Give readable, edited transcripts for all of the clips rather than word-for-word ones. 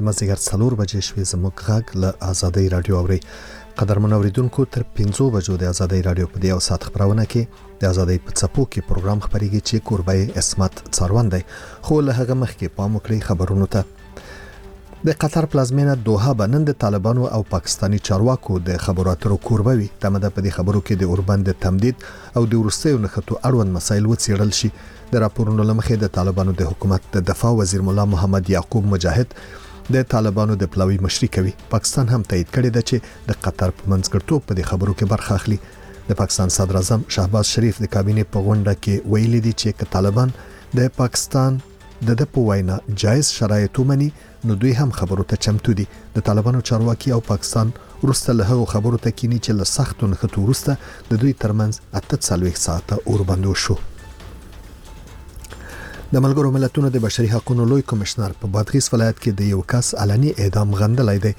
مازدیګر 4 بجې شوې زموږ غږ له آزادۍ رادیو اوري. قدرمن اوریدونکو تر 5 بجو د آزادۍ رادیو په دې او سات خبرونه کې د آزادۍ په څپو کې پروګرام خبريږي چې کوربای اسمت څاروان دی. خو له هغه مخکې پام وکړئ خبرونو ته. د قطر پلازمینه دوحه بنن د طالبانو او پاکستانی چارواکو د خبرو اترو کوربوي. تمه په دې خبرو کې د اوربند تمدید او د ورستیو نخټو اړوند مسایل وڅېړل شي. د راپورونو لمخې د طالبانو د حکومت د دفاع وزیر مولا محمد یعقوب مجاهد د طالبانو د پلاوی مشري کوي. پاکستان هم تایید کړی دی چې د قطر په منځګړیتوب په دې خبرو کې برخه اخلي. د پاکستان صدر اعظم شهباز شریف د کابینې په غونډه کې ویلي دي چې طالبان د پاکستان د په وینا جایز شرایط ومني نو دوی هم خبرو ته چمتو دي. د طالبانو چارواکي او پاکستان ورسته له هغو خبرو ته کینی چې له سختو نخټو ورسته د دوی ترمنځ 48 ساعته اوربندو شو. د ملګرو ملتونو د بشري حقوقو لوی کمشنر په بادغیس ولایت کې د یو کس علني اعدام غندلای دی.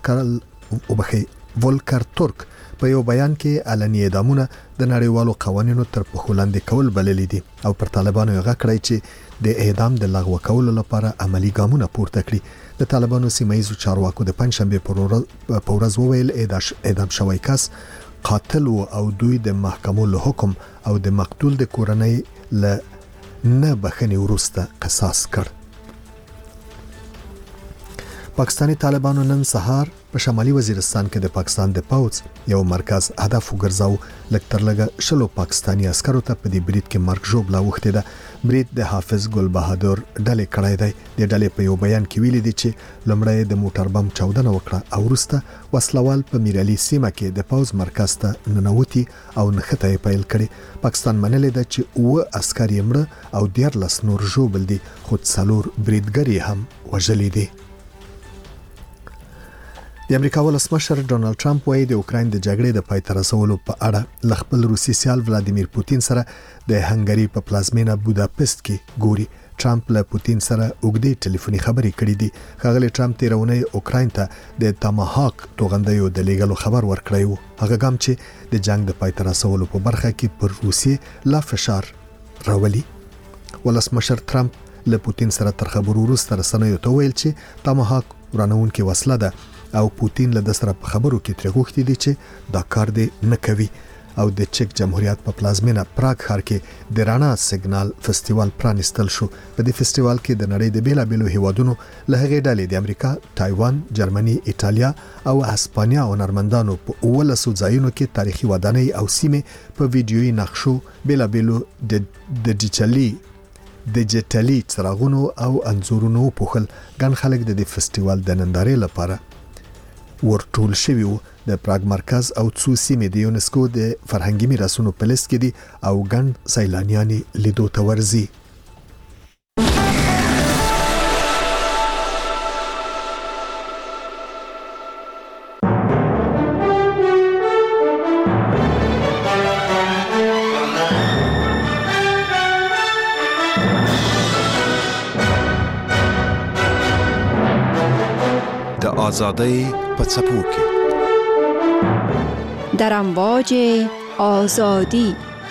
ولکر ترک په یو بیان کې علني اعدامونه د نړیوالو قوانینو تر پښو لاندې کول بللي دي او پر طالبانو یې غږ کړی چې د اعدام د لغوه کولو لپاره عملی ګامونه پورته کړي. د طالبانو سیمایي چارواکو د پنځشنبه په ورځ وویل اعدام شوی کس قاتل او دوی د محکمو له حکم او د مقتول د کورنۍ له نه بخنی ورسته قصاص کړ. پاکستانی طالبانو نن سهار په شمالي وزیرستان کې د پاکستان د پوځ یو مرکز هدف وګرځاو. لکتر لګه شلو پاکستانی عسکرو ته په دې برید کې مرګ ژوبلا وخته ده. برید د حافظ ګل بهادر ډلې کړای دی. د ډلې په یو بیان کې ویلي دي چې لمړی د موټر بم چاودنه وکړه او وروسته وسلوال په میرعلي سیمه کې د پوځ مرکز ته ننوتی او نخته یې پیل کړي. پاکستان منلې ده چې 9 عسکر یې مړه او 14 نور ژوبل دي خو 4 بریدګر هم وژلي دي. د امریکا ولسمشر ډونالد ټرمپ وايي د اوکراین د جګړې د پای ته رسولو په اړه ل خپل روسي سیال ولادیمیر پوتین سره د هنګری په پلازمینه بوداپست کې ګوري. ټرمپ له پوتین سره اوږدې ټلیفوني خبرې کړې دي. ښاغلی ټرمپ تیرونی اوکراین ته د تاماهاک توغندیو د لیږلو خبر ورکړی و. هغه ګام چې د جنگ د پای ته رسولو په برخه کې پر روسیې لا فشار راولي. ولسمشر ټرمپ له پوتین سره تر خبرو وروسته رسنیو ته ویل چې تاماهاک ورانونکې وسله ده او پوتین له سره په خبرو کې تر غوښتي دي چې دا کار دی نه کوي. او د چک جمهوریت په پلازمینه پراګ ښار کې د رانا سیګنال فستیوال پرانستل شو. په دې فستیوال کې د نړۍ د بیلابېلو هیوادونو له هغې ډلې د امریکا، تایوان، جرمني، ایټالیا او هسپانیا هنرمندانو په 19 ځایونو کې تاریخي ودانۍ او سیمې په ویډیويي نقشو بیلابېلو د ډیجیټلي څراغونو او انځورونو پوښل. ګڼ خلک د دې فستیوال د نندارې لپاره ورټول شوی وو. د پراګ مرکز او څو سیمې د یونسکو د فرهنګي میراثونو په لیست کې دي او ګڼ سیلانیان لیدو ته ورځي. د آزادۍ په څپو کې در امواج آزادی.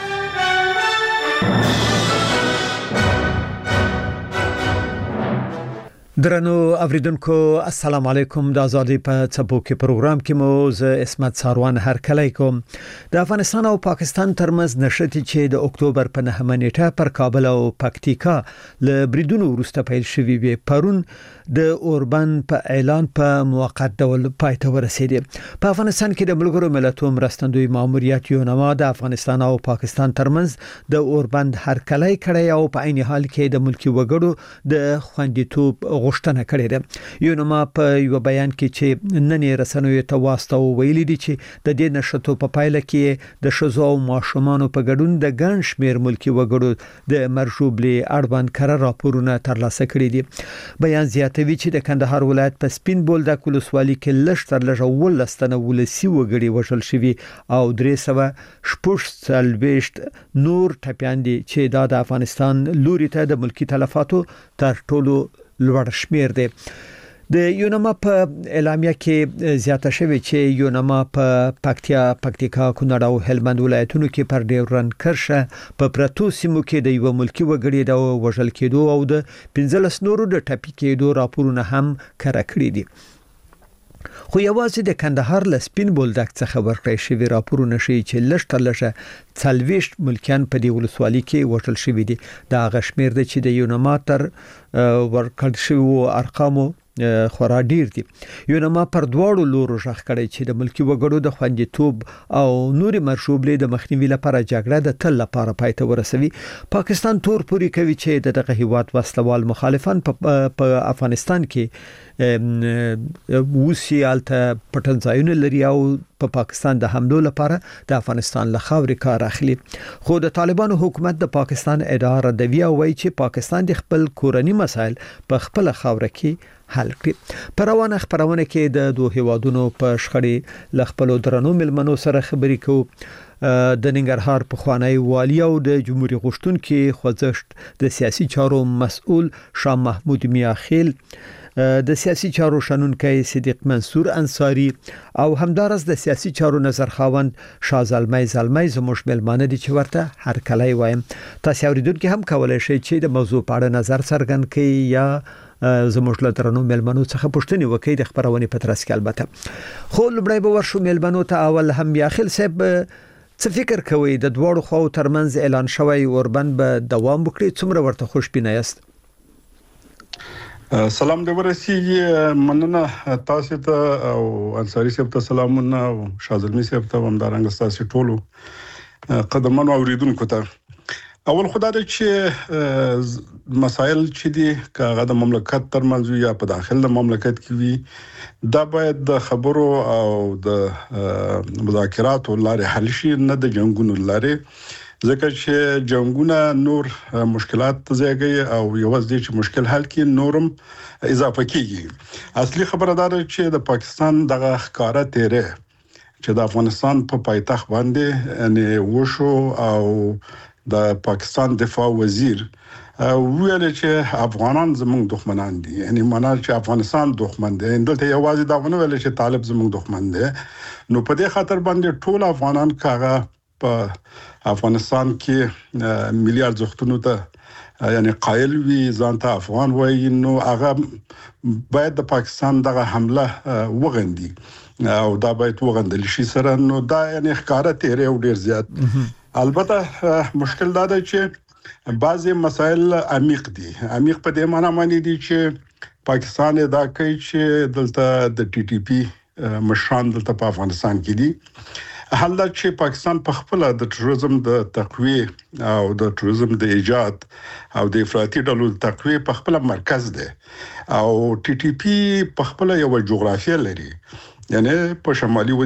درنو اوریدونکو السلام علیکم. د آزادۍ په څپو کې پروګرام کې مو ز اسمت څاروان هرکلی کوم. د افغانستان او پاکستان ترمنځ نشټي چې د اکتوبر په 9 نیټه پر کابل او پکتیکا له بریدونو وروسته پیل شوی وي پرون د اوربند په اعلان په موقت ډول پای ته ورسېدي. په افغانستان کې د ملګرو ملتونو مرستندوی ماموریت یونما د افغانستان او پاکستان ترمنځ د اوربند هرکلی کړی او په عین حال کې د ملکی وګړو د خوندیتوب غوښتنه کړې ده. یونما په یو بیان کې چې نن رسنیو ته واسطه ویلي دي چې د دې نشټو په پایله کې د شذو او ماشومانو په ګډون د ګڼ شمیر ملکی وګړو د مرجوبلي اړوند کړه راپورونه ترلاسه کړي دي. بیان زیاتوي چې د کندهار ولایت په سپین بولدک ولسوالۍ کې لږ تر لږه 12 تنه ولسی وګړي وژل شوي او 340 نور ټپيان دي چې د افغانستان لوري ته د ملکی تلفاتو تر ټولو لوړ شمیر دی. د یونما په اعلامیه کې زیاته شوی چې یونما په پکتیکا کونړ او هلمند ولایتونو کې پر ډیورن کرښه په پرتو سیمو کې د یو ملکی وګړي د وژل کېدو او د 15 نورو د ټاپي کېدو راپورونه هم کړه کړی دي. خو یوازې د کندهار ل سپین بولدک څخه ورکړی شوی راپورونه شي چې لږ 40 ملکیان په دی ولسوالۍ کې وژل شوی دي. دا غشمیر د چې د یونما تر ورکړ شوی ارقامو خورا ډیر دي. یونما پر دواړو لورو ژغ کړی چې د ملکی وګړو د خوندیتوب او نوري مرشوبلې د مخنیوي لپاره جګړه د تل لپاره پای ته ورسوي. پاکستان تور پوری کوي چې دغه هیواد وسلوال مخالفان په افغانستان کې وسیالته پټنځایونه لري او په پاکستان د حملو لپاره د افغانستان له خاورې کار اخلي. خو د طالبانو حکومت د پاکستان اداره د وی وایي چې پاکستان د خپل کورنی مسایل په خپل خاور کې حل کړي. په روانه خبرونه کې د دوه هیوادونو په شخړې ل خپل درنو ملمنو سره خبرې کوو. د ننګرهار په خوانی والی او د جمهوریت غشتونکو خوځښت د سیاسي چارو مسؤل شاه محمود میاخیل، د سیاسي چارو شنونکي صدیق منصور انصاری او همدارس د سیاسي چارو نظر خاوند شاه زلمی زموږ ملمانه دي چې ورته هر کله وایم. تاسو اوریدونکو هم کولای شئ چې د موضوع په اړه نظر څرګند کړئ یا زموږ له درنو ملمنو څخه پوښتنه وکړئ د خبرونه په ترڅ کې. البته خو لبړای به ورشو ملمنو ته اول هم میاخیل صاحب څه فکر کوي د دوړو خو ترمنځ اعلان شوی اوربند به دوام وکړي؟ څومره ورته خوشبینه یاست؟ سلام دې ورسیږي. مننه تاسو ته او انصاری صاحب ته سلامونه او شازلمی صاحب ته همدارنګ تاسو ټولو قدمونو اوریدونکو ته. اول خدای دې چې مسائل چې دي کاغه د مملکت ترمنځ یا په داخل د مملکت کې وي دا باید د خبرو او د مذاکراتو لارې حل شي، نه د جنگونو لارې، ځکه چې جنگونه نور مشکلات زیږي او یوازې چې مشکل حل کې نورم اضافه کیږي. اصلي خبره دا ده چې د پاکستان دغه ښکارا تیره چې د افغانستان په پایتخت باندې یعنی وشو او د پاکستان دفاع وزیر ویل چې افغانان زموږ دښمنان دي، یعنی معنا چې افغانستان دښمن دی. دلته یوازې دا ونه ویل چې طالب زموږ دښمن دی. نو په دې خاطر باندې ټول افغانان کاغه په افغانستان کې ملي ارزښتونو ته یعنی قائل وي، ځان ته افغان وایي، نو هغه باید د پاکستان دغه حمله وغندي او دا باید وغندل شي سره. نو دا یعنی ښکارا تیرې او ډیر زیات. البته مشکل دا ده چې بعضی مسائل عمیق دي. عمیق په دې معنی باندې دي چې پاکستان دا کوي چې دلته د ټي ټي پی مشران دلته په افغانستان کې دي. حال دا چې پاکستان په خپل د ټوریزم د تقویه او د ټوریزم د ایجاد او د افراطي ډلو د تقویه په خپل مرکز دی او ټي ټي پی په خپل یو جغرافیه لري، یعنی په شمالي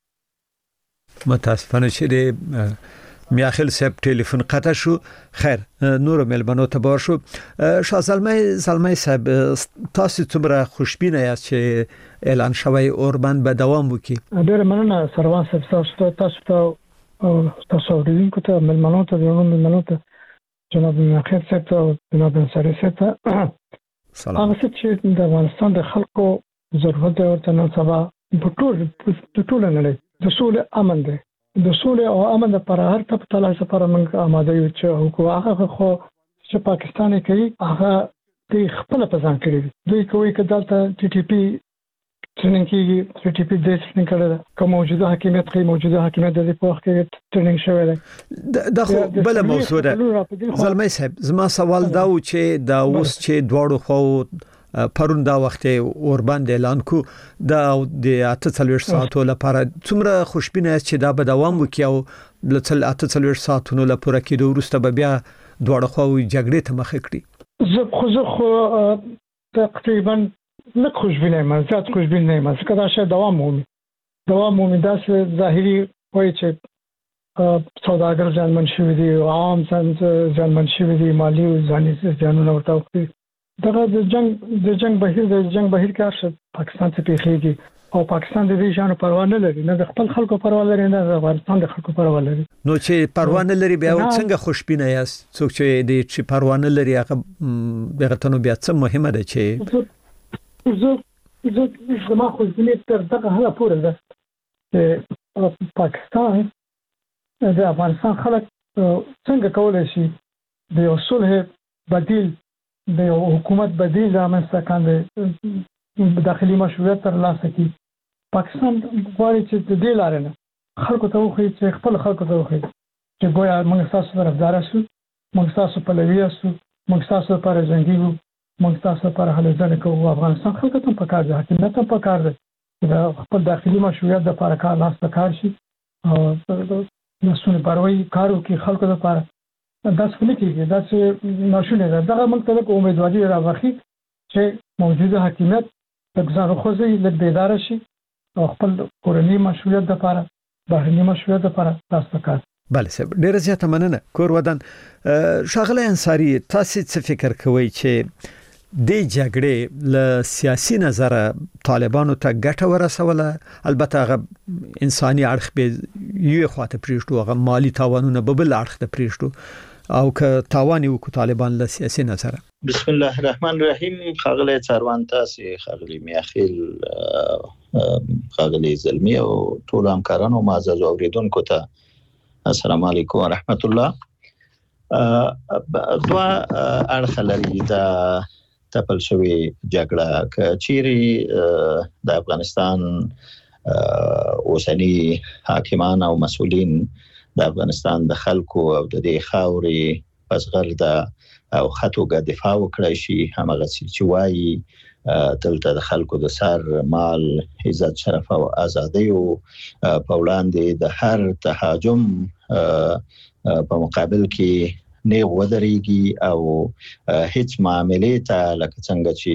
متاسفانه چې میاخیل صاحب ټلیفون قطع شو. خیر نور ملمنو ته بار شو. شاه زلمی صاحب تاسو څومره خوشبینه یاست چې اعلان شوی اوربند به دوام وکړي؟ ډېر مننه سروان صاحب، تاسو ته او تاسو اوریدونکو ته ملمنو ته جناب میاخیل صاحب ته او جناب انصاری صاحب ته سلام. هغه چې د افغانستان د خلکو ضرورت دی ورته نن سبا په ټول نړۍ د سولې امن دی. د سولې او امن لپاره هر څه په تلاش لپاره موږ آماده یو چې حکومت خو چې پاکستان کوي هغه د خپل په ځان کړی دوی کوي چې دلته ټي ټي پی ټریننګ کیږي، ټي ټي پی د ټریننګ کړه کوم موجوده حکومت د په وخت کې ټریننګ شوی دی. دا خو بل موضوع ده. زلمی صاحب زما سوال دا و چې دا اوس چې دواړو خو پرون دا وخت اوربند اعلان کو دا د 48 ساعتو لپاره څومره خوشبینه است چې دا به دوام وکړي او لڅل 48 ساعتونو لپاره کې د ورسته به بیا دواړه خو جګړې ته مخ کړي؟ زه خو تقریبا نه خوشبینه یم، زیات خوشبینه یم ځکه دا شی دوام مومي دا ظاهري وایي چې سوداګر ځانمن شوي دي، عام ځانمن شوي دي، مالی او ځاني ځانونه ورته وکړي. دغه د جنگ بهیر کې پاکستان ته پیخیږي او پاکستان د دې شانو پروا نه لري، نه د خپل خلکو پروا لري، نه د افغانستان د خلکو پروا لري. نو چې پروا نه لري بیا څنګه خوشبینه یاست؟ څوک چې دې چې پروا نه لري هغه دغه ته نو بیا څه مهمه ده چې زه زما خوشبیني تر دغه هغه پورې ده چې پاکستان د افغانستان خلک څنګه کولای شي د یو صلح بدیل د یو حکومت بدیل رامنځته کاندي داخلي مشروعیت ترلاسه کړي. پاکستان غواړي چې د دې لارې نه خلکو ته وښيي چې خپل خلکو ته وښيي چې ګویا موږ تاسو طرفدار یو، موږ تاسو پلوي یو، موږ تاسو لپاره جنګي یو، موږ تاسو لپاره هلې ځلې کوو. افغانستان خلکو ته پکار دی، حکومت ته پکار دی چې خپل داخلي مشروعیت لپاره کار لاس ته کار شي او د سونه پروي کار وکړي خلکو لپاره. داس نه کیږي، داس ناشونه ده. دغه موږ ته کوم امیدواري راوخی چې موجوده حکومت د ځان خوځي لږ بیدار شي او خپل کورنی مشروعیت لپاره بهرنی مشروعیت لپاره تاسو کار. بله صاحب، ډیره زیاته مننه. کور ودان شاغله انصاری، تاسو څه فکر کوئ چې د جګړې له سیاسي نظر طالبانو ته ګټه ورسوله؟ البته هغه انساني اړخ به یو خواته پریږدو، هغه مالی تاوانونه به بل اړخ ته پریږدو، او که تاوان یو کو طالبان له سیاسي نظر. بسم الله الرحمن الرحیم. خاغله چاروان تاسو، خاغلی میاخیل، خاغلی زلمی او ټول همکارانو معزز اوریدونکو ته السلام علیکم ورحمت الله. دوا اړخ لري دا تپل شوی جګړه کچيري د افغانستان اوسنی حاکمان او مسؤلین د افغانستان د خلکو او د دې خاورې پسغر د او خطوګه دفاع وکړي شي، همغه چې وایي دلته د خلکو د سر مال عزت شرف او ازادي او په وړاندې د هر تهاجم په مقابل کې نه ودرېږي او هیڅ معاملې ته لکه څنګه چې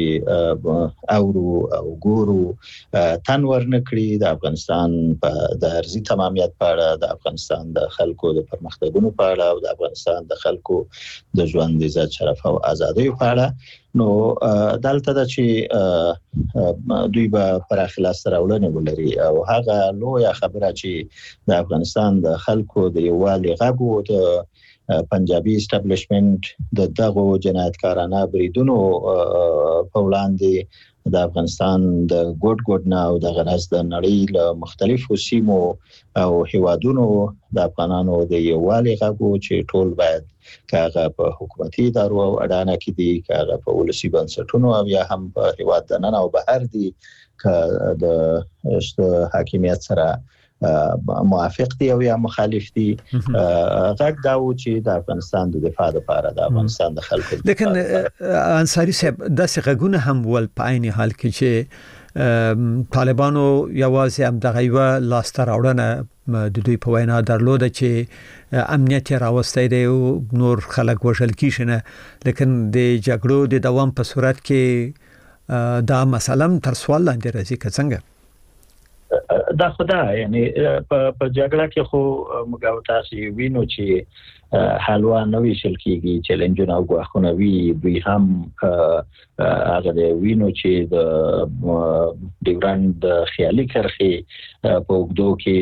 او ګورو تنور نکړي. د افغانستان په د ارزي تمامیت په اړه، د افغانستان د خلکو د پرمختګونو په اړه او د افغانستان د خلکو د ژوند عزت شرف او ازادي په اړه، نو دلته د چې دوی به پراخ لاس راوړنه ولري او هغه لویه خبره چې د افغانستان د خلکو د یووالي غږ او د پنجابي اسټابلیشمنت د دغه جنایتکارانه بریدونو په وړاندې د افغانستان د ګډ نه او د غرض د نړۍ له مختلفو سیمو او هیوادونو د افغانانو د یووالي غږ چې ټول باید کاغه په حکومتي ادارو او اډانه کې دي، کاغه په ولسی بنسټونو او یا هم په هیواد د نن او بهر دي ک د حاکمیت سره موافق دي او یا مخالف دي. غږ دا و چې د افغانستان د دفاع لپاره د افغانستان د خلکو. لیکن انصاری صاحب داسې غږونه هم ول په عین حال کې چې طالبانو یوازې هم دغه یو لاسته راوړنه د دوی په وینا درلوده چې امنیت راوستي دی او نور خلک وژل کیږي نه، لیکن د جګړو د دوام په صورت کې دا مسله تر سوال لاندې راځي که څنګه؟ دا خدای یعنی په جګړه کې خو موږ تاسو وینو چې حلوا نوې شل کېږي، چیلنجونه او غواخونه وی دوی هم هغه وینو چې د ډیورند خیالي کرخي په وګدو کې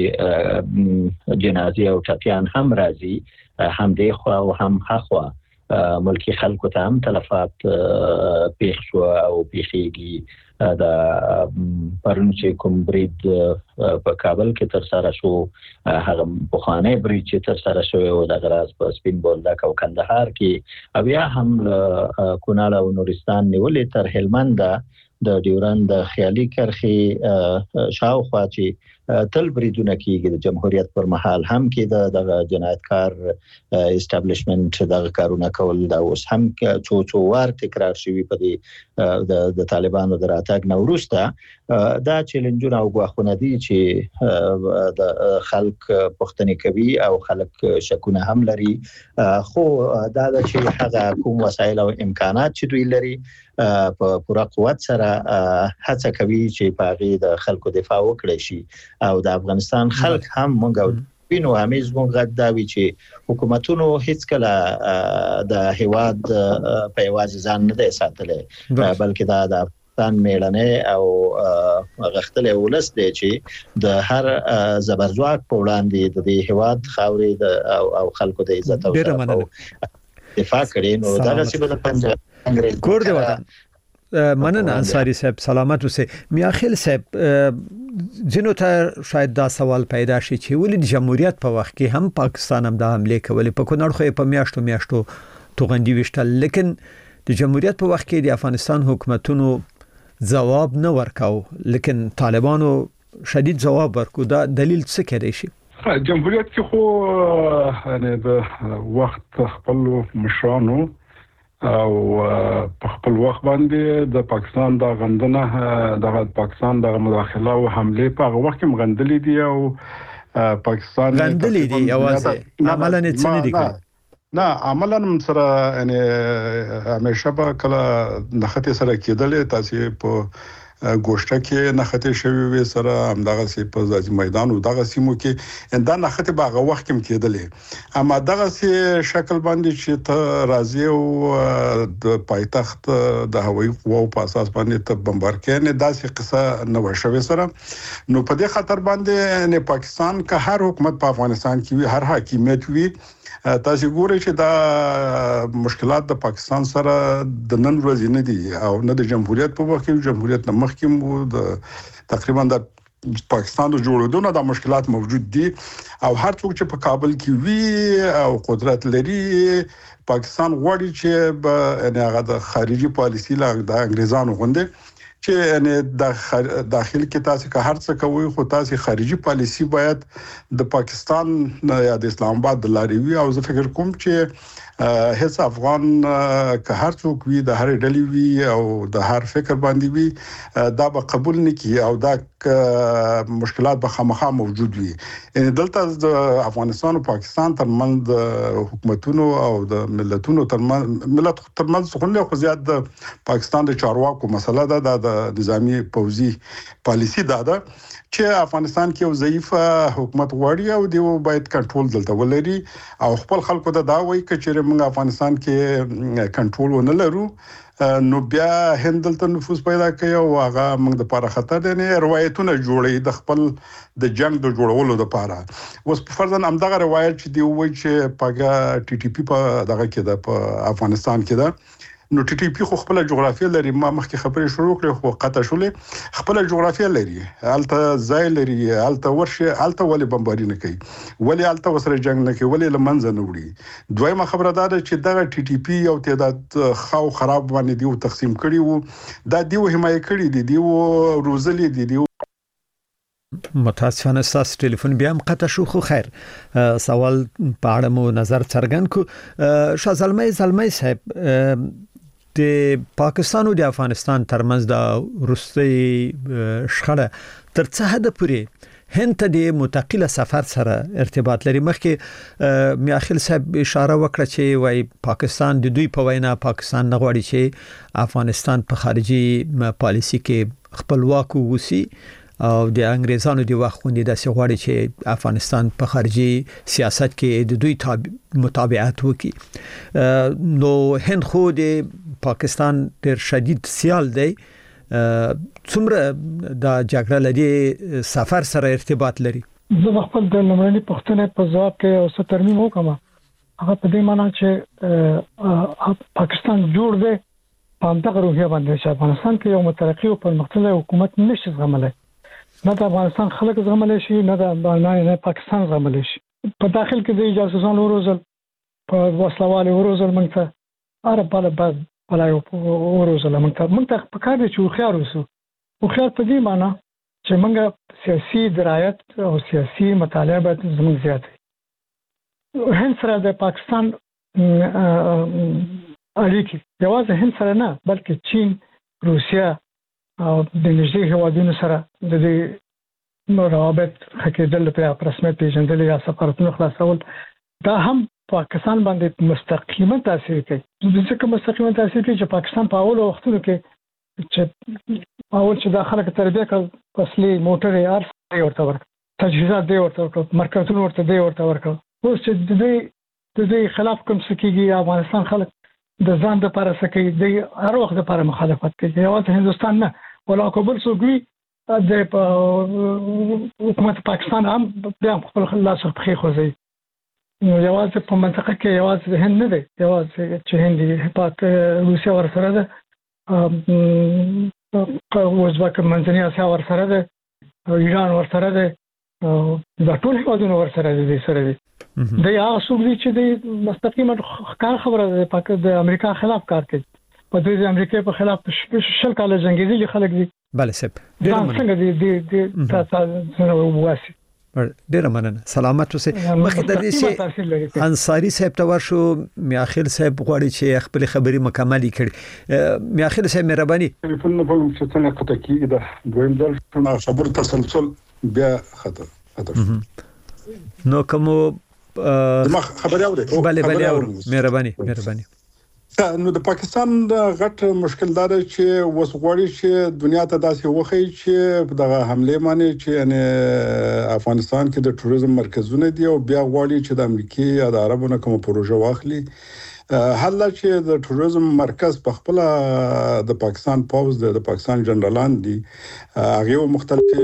جنازي او ټپيان هم راځي، هم دی خو او هم خوا ملکی خلکو ته هم تلفات پیښ شو او پیښیږي. دا پرون چې کوم برید په کابل کې تر سره شو، هغه بخانه برید چې تر سره شو او د غراز په سپین بولدک او کندهار کې، او یا هم کونړ او نورستان نیولې تر هلمند د ډیورند خیالي کرخي شاوخوا چې تل بریدونه کیږي د جمهوریت پر مهال هم کې د جنایتکار اسټابلیشمنت دغه کارونه کول دا اوس هم څو وار تکرار شوی په د طالبانو دراتګ نو وروسته دا چیلنجونه او غواخونه دي چې د خلک پښتني کوي او خلک شکونه هم لري، خو دا چې هغه کوم وسایل او امکانات چې دوی لري په پوره قوت سره هڅه کوي چې پاغي د خلکو دفاع وکړي شي او د افغانستان خلک هم مونږ وینو همیز مونږ غداوي چې حکومتونو هیڅ کله د هیواد په یوازې ځان نه دی ساتلی، بلکې دا د افغانستان میړنه او غختلې ولس دی چې د هر زبرځواک په وړاندې د هیواد خاورې او خلکو د عزت او دفاع کړي. نو دا چې په پنځه کور دی وطن مننه انصاری صاحب سلامت اوسه میاخیل صاحب جنو ته شاید دا سوال پیدا شي چې ولې د جمهوریت په وخت کې هم پاکستان هم د حمله کولې په کونړ خو په میاشتو توغندي وشتل لیکن د جمهوریت په وخت کې د افغانستان حکومتونو جواب نه ورکاو لیکن طالبانو شدید جواب ورکو دا دلیل څه کېدای شي جمهوریت کې خو یعنی د وخت خپل مشرانو او په خپل وخت باندې د پاکستان د غندنه د پاکستان د مداخله او حمله په هغه وخت کې مغندلې دي او پاکستان غندلې دي یوازې عملاً څه نه دي نه عملاً سره یعنی همیشه به کله نخته سره کېدلې تاسو په ګوشته کې نخته شوی وي سره همدغه سي په ځاځي میدان او دغه سیمو کې دا نخته باغه وخت کې کېدلې اما دغه سي شکل باندې چې ته راځي او د پایتخت د هوایي قواو په اساس باندې ته بمبار کې نه داسې قصه نه وشوي سره نو په دې خطر باندې نه پاکستان که هر حکومت په افغانستان کې وي هر حاکمیت وي تاسو ګورئ چې دا مشکلات د پاکستان سره د نن ورځې نه دي او نه د جمهوریت په وخت کې جمهوریت نه مخکې د تقریبا د پاکستان د جوړېدو نه د مشکلات موجود دي او هر څوک چې په کابل کې وي او قدرت لري پاکستان غواړي چې یعنی هغه د خارجي پالیسي لا د انګريزانو غونډه چې یعنی د داخل کې تاسو که هر څه کوي خو تاسو خارجي پالیسي باید د پاکستان یا د اسلام آباد د لارې وي او زه فکر کوم چې هیڅ افغان که هر څوک وي د هر ډلې وي او د هر فکر باندې وي دا به قبول نکړي او دا مشکلات به خامخا موجود وي ان دلته د افغانستان او پاکستان ترمنځ د حکومتونو او د ملتونو ترمنځ خو زیات د پاکستان د چارواکو مسله ده د نظامی پوځي پالیسی ده چې افغانستان کې یو ضعیف حکومت غواړي او دیو باید کنټرول دلته ولري او خپل خلکو ته دا وایي چې موږ افغانستان کې کنټرول ونه لرو نو بیا هندلته نفوذ پیدا کوي او هغه موږ د لپاره خطر دی نه روایتونه جوړي د خپل د جنگ د جوړولو لپاره اوس په فرضاً همدغه روایت چې دی وایي چې پاګه ټي ټي پی په دغه کې د افغانستان کې ده نو ټي ټي پی خو خپل جغرافیه لري ما مخکې خبرې شروع کړې خو قطع شولې خپل جغرافیه لري الته ځای لري الته ورشه الته ولې بمباري نه کوي ولې الته وسره جنگ نه کوي ولې لمنځه نه وړي دویمه خبره دا ده چې دغه ټي ټي پی یو تعداد خو خراب باندې دیو تقسیم کړي وو دا دیو حمایت کړي دي دیو روزلې دي دیو متاسفانه ستاسو ټلیفون بیا هم قطع شو خو خیر سوال په اړه مو نظر څرګند کو شاه زلمی صاحب د پاکستان او د افغانستان ترمنځ د روسي شخړه تر څه حد پورې هند ته د متقله سفر سره ارتباط لري مخکې میاخیل صاحب اشاره وکړه چې وايي پاکستان د دوی په وینا پاکستان نه غواړي چې افغانستان په خارجي پالیسي کې خپلواک ووسی او د انګريزانو دی وخت خوندې د سغواړي چې افغانستان په خارجي سیاست کې د دوی متابعت وکړي نو هند خو د پاکستان ډېر شدید سیال دی څومره د جګړه لدی سفر سره ارتباط لري زه خپل د لمړني پښتنې په ځواب کې او څه ترمیم وکم هغه په دې معنی چې پاکستان جوړ دی په همدغه روحیه باندې چې افغانستان کې یو مترقي او پرمختللی حکومت نشي زغملای نه د افغانستان خلک زغملای شي نه د پاکستان زغملای شي په داخل کې د جاسوسان وروزل په وسلواله وروزل موږ ته عرب بل یو وروزل موږ ته په کار دي چې خيار وسو او خيار په دې معنی چې موږ سیاسي درایت او سیاسي مطالعه باید زموږ زیات هند سره د پاکستان اړیکې یوازې هند سره نه بلکې چین روسیا او د نږدې هیوادونو سره د دې روابط حقیقت په رسمیت پیژندل یا سفارتونو خلاصول دا هم پاکستان باندې مستقیما تاثیر کوي د څه کوم مستقیما تاثیر کوي چې پاکستان په اول وختونو کې چې د خلک تربیه کړ اصلي موټر ارس ورته ورک تجهیزات دی ورته مرکزونه ورته دی ورته ورک اوس چې د دې خلاف کوم څه کیږي افغانستان خلک د ځان د لپاره سکه دی هر وخت لپاره مخالفت کوي یوازې هندستان نه ولا کوبل سوګوي د حکومت پاکستان هم بیا خپل خلاص په خوځي نو یوازې په منطقه کې یوازې هند نه دی یوازې چې هند په روسیا ورسره ده وزبک منځنۍ اسیا ورسره ده، ایران ورسره ده، دا ټول هیوادونه ورسره دي سره دي. د یا اصولي چې د مستقیمه کار خبره ده د امریکا خلاف کار کوي. په دې د امریکا په خلاف شل کال جنگیدلي خلک دي. بله صاحب ډیر څنګه دي تاسو واسي ډیر مننه. سلامت اوسئ. مخکې د دې چې انصاری صاحب ته ورشو، میاخیل صاحب غواړي چې خپل خبري مکمل کړي. میاخیل صاحب مهرباني. ټلیفون نه په څه نه قطع کیږي دا دویم ځل خبر تسلسل بیا خطر نو کوم خبري اوري. بله اورو. مهرباني. نو د پاکستان غټ مشکل دا دی چې وسغوړی چې دنیا ته داسې وخی چې دغه حمله معنی چې یعنی افغانستان کې د ټوریزم مرکزونه دي او بیا غواړي چې د امریکای یا د عربونو کوم پروژه واخلي. حالا چې د ټوریزم مرکز په خپل د پاکستان پاوز د پاکستان جنرالان دي، هغه مختلفه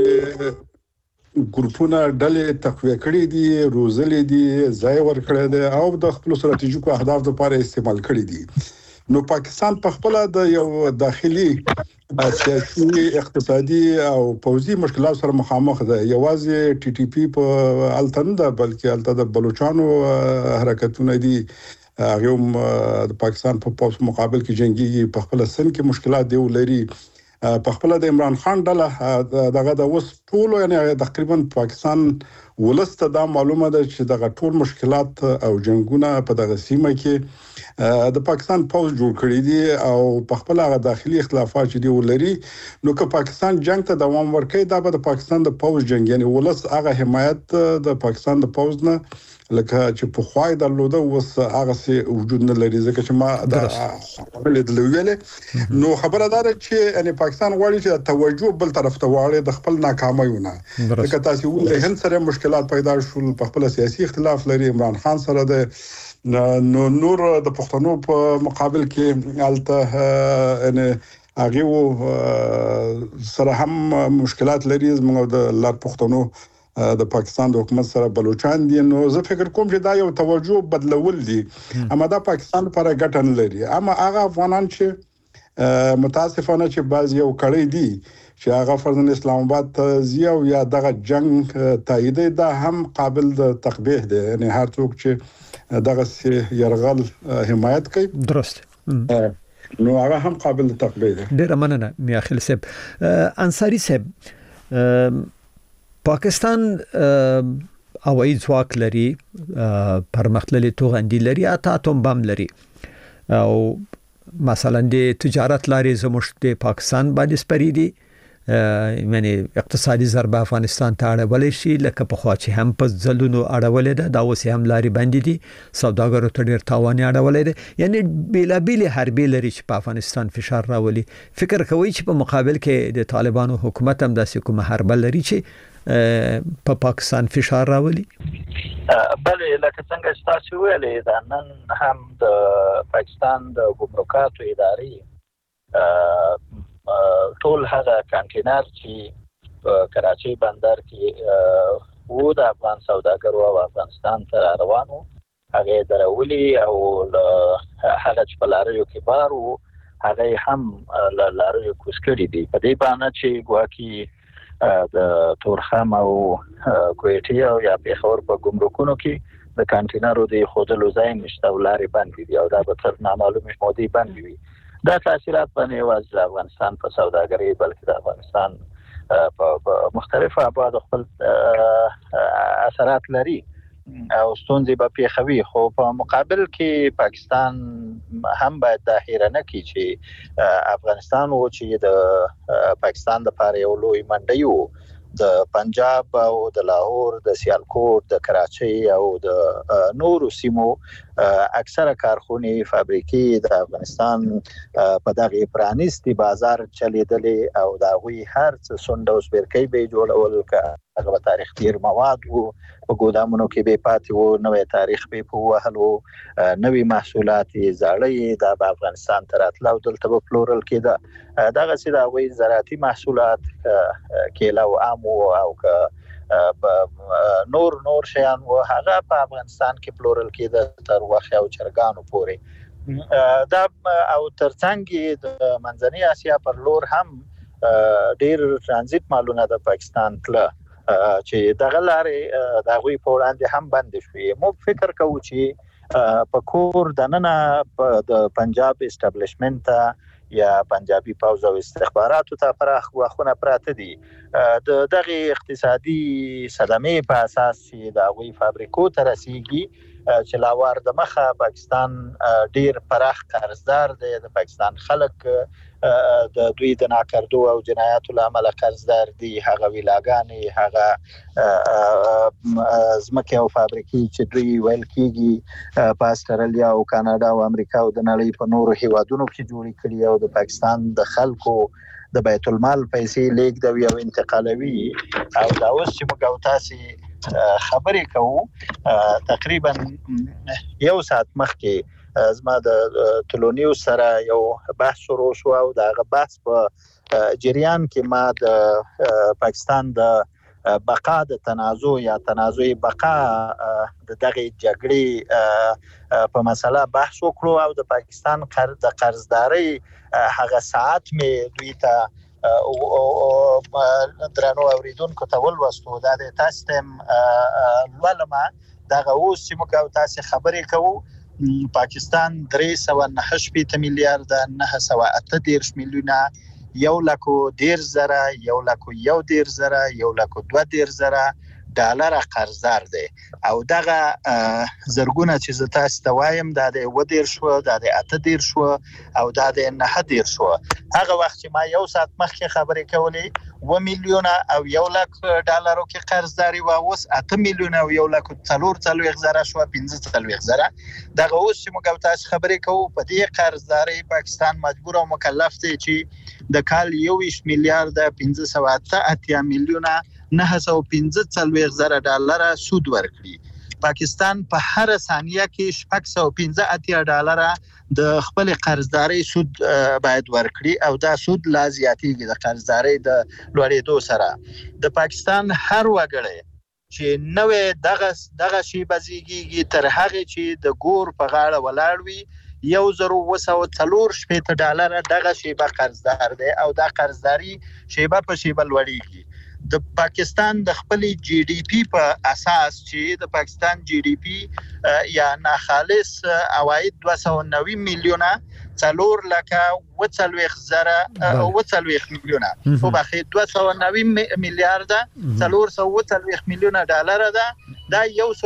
ګروپونه ډلې تقویه کړې دي، روزلې دي، ځای ورکړې دي او د خپل ستراتیژیکو اهداف لپاره استعمال کړې دي. نو پاکستان په خپل د یو داخلي سیاسي، اقتصادي او پوځي مشکلات سره مخامخ ده. یوازې ټي ټي پی په التن ده، بلکې الته د بلوچستان حرکتونه دي، هغه د پاکستان په پوځ مقابل کې جنگي په خپل سن کې مشکلات دی ولري. په خپل د عمران خان ډله دغه د اوس ټول یعنی تقریبا پاکستان ولسته دا معلومه ده چې دغه ټول مشکلات او جنگونه په دغه سیمه کې د پاکستان پوز جوړ کړی دي او په خپل هغه داخلي اختلافات چې دی ولري. نو که پاکستان جنگ ته دوام ورکړي دا به د پاکستان د پوز جنگ یعنی ولس هغه حمایت د پاکستان د پوز نه لکه چې په خوای درلوده اوس هغه سي وجود نه لري. ځکه چې ما دا خپل د لویل نو خبره ده چې یعنی پاکستان غواړي چې توجه بل طرف ته واړي د خپل ناکامیونه. ځکه تاسو ولې هند سره مشکلات پیدا شول، په خپل سیاسي اختلاف لري، عمران خان سره د نو نور د پښتنو په مقابل کې الته یعنی هغه سره هم مشکلات لري. زموږ د لار پښتنو د پاکستان د حکومت سره بلوچستان دي. نو زه فکر کوم چې دا یو توجه بدلول دي، اما دا پاکستان لپاره ګټه نه لري. اما هغه افغانان چې متاسفانه چې بعض یو کړي دي چې هغه فرضاً اسلام آباد ته زیو یا دغه جنگ تایید دا هم قابل د تقبیح دي. یعنی هر څوک چې دغه يرغل حمایت کوي درست نو هغه هم قابل د تقبیح دي. ډیر مننه میاخیل صاحب. انصاری صاحب، پاکستان هوایي ځواک لري، پرمختللي توغندي لري، اتوم بم لري او مثلا د تجارت لارې زموږ د پاکستان باندې سپری دي. یعنی اقتصادي ضربه افغانستان ته اړولې شي لکه په خوا چې هم په ځلونو اړولې ده، دا اوس هم لارې باندې دي، سوداګرو ته ډېر تاوان اړولې ده. یعنی بیلابیل حربي لري چې په افغانستان فشار راولي. فکر کوي چې په مقابل کې د طالبانو حکومت هم داسې کومه حربه لري چې په پاکستان فشار راولي؟ بله، لکه څنګه چې تاسو ویلې دا نن هم د پاکستان د ګمرکاتو ادارې ټول هغه کانټینر چې په کراچۍ بندر کې وو د افغان سوداګرو او افغانستان ته روانو هغه درولي او هغه چې په لاریو کې بار وو هغه هم لاریو کوس کړی دي. په دې باندې چې ګواکي د تورخم او کویټي او یا پیښور په ګمرکونو کې د کانټینرو د خودلو ځای نشته او لارې بندې دي او دا به تر نامعلومه مودې بندې وي. دا تاثیرات باندې یوازې د افغانستان په سوداګرۍ بلکې د افغانستان په مختلفو ابعادو خپل اثرات لري او ستونزې به پیښوي. خو په مقابل کې پاکستان هم باید دا هیره نه کړي چې افغانستان و چې د پاکستان لپاره یو لوی منډی و. د پنجاب او د لاهور، د سیالکوټ، د کراچۍ او د نورو سیمو اکثره کارخونې، فابریکې د افغانستان په دغه پرانیستي بازار چلیدلې او دا غوي هر څه سونډ او سپرکې به جوړول هغه تاریخ تیر مواد وو په ګودامونو کې به پاتې وو، نوې تاریخ به په وهلو، نوې محصولات زاړې د افغانستان تر اتلو دلته په پلورل کې دغه څه دا وایي زراعتي محصولات کېلا او امو او نور شیان و هغه په افغانستان کې پلورل کېده تر واخه او چرګانو پورې. دا او ترڅنګ د منځنۍ اسیا پر لور هم ډیر ترانزیت مالونه د پاکستان تل چې دغه لارې د غوي په وړاندې هم بند شوي. مو فکر کوو چې په کور دننه د پنجاب اسټابلیشمنت یا پنجابي پوز او استخباراتو ته پراخ غوښونه پراته دي. د دغه اقتصادي صدمې په اساس چې د غوي فابریکو ته رسیږي چې لاوار د مخه پاکستان ډیر پراخ قرضدار دی. د پاکستان خلک د دوی د ناکردو او جنایاتو لامل قرضدار دي. هغه ویلاګانې، هغه زمکه او فابریکې چې دوی ویل کیږي په استرالیا او کاناډا او امریکا او د نړۍ په نورو هیوادونو کې جوړې کړي او د پاکستان د خلکو د بیت المال پیسې لیږدوي او انتقالوي. او دا اوس چې موږ تاسو خبرې کوو تقریبا یو ساعت مخکې زما د تلونیو سره یو بحث شروع شو او دا بحث په جریان کې ما د پاکستان د بقا د تنازع یا تنازع بقا د دغه جګړې په مسله بحث وکړو او د پاکستان د قرضداري هغه ساعت مې دوی ته او درنو اوریدونکو ته ولوستو. دا د تاسو تم ولما دغه اوس چې موږ تاسو خبرې کوو پاکستان 309 میلیارډ 918 میلیونه 1,10,000 1,10,000 ډالر قرضدار دی. او دغه زرګونه چې ز تاسو ته وایم دا د 10 شو، دا د 8 شو او دا د 9 شو. هغه وخت چې ما یو ساعت مخکې خبرې کولې 1 میلیون او 1,00,000 ډالرو کې قرضداري و، اوس 8 میلیون او 1,40,000 شو، 15,000. دغه اوس چې موږ تاسو خبرې کوو په دې قرضداري پاکستان مجبور او مکلف دی چې د کال 1 میلیارډ 580 میلیونه 915,000 ډالر سود ورکړي. پاکستان په هر ثانیه کې 615 ډالر د خپل قرضداري سود باید ورکړي او دا سود لا زیاتېږي د قرضداري د لوړېدو سره. د پاکستان هر وګړی چې نوې دغه شی بزیږي تر هغه چې د ګور په غاړه ولاړ وي 1,240 ډالر دغه شیبه قرضدار دی او دا قرضداري شیبه په شیبه لوړېږي. د پاکستان د خپل جی ډی پی په اساس چې د پاکستان جی ډی پی یا ناخالص عواید 290 میلیونه 4,40,000 میلیونه په بخې 290 میلیارډ 440 میلیونه ډالر ده. دا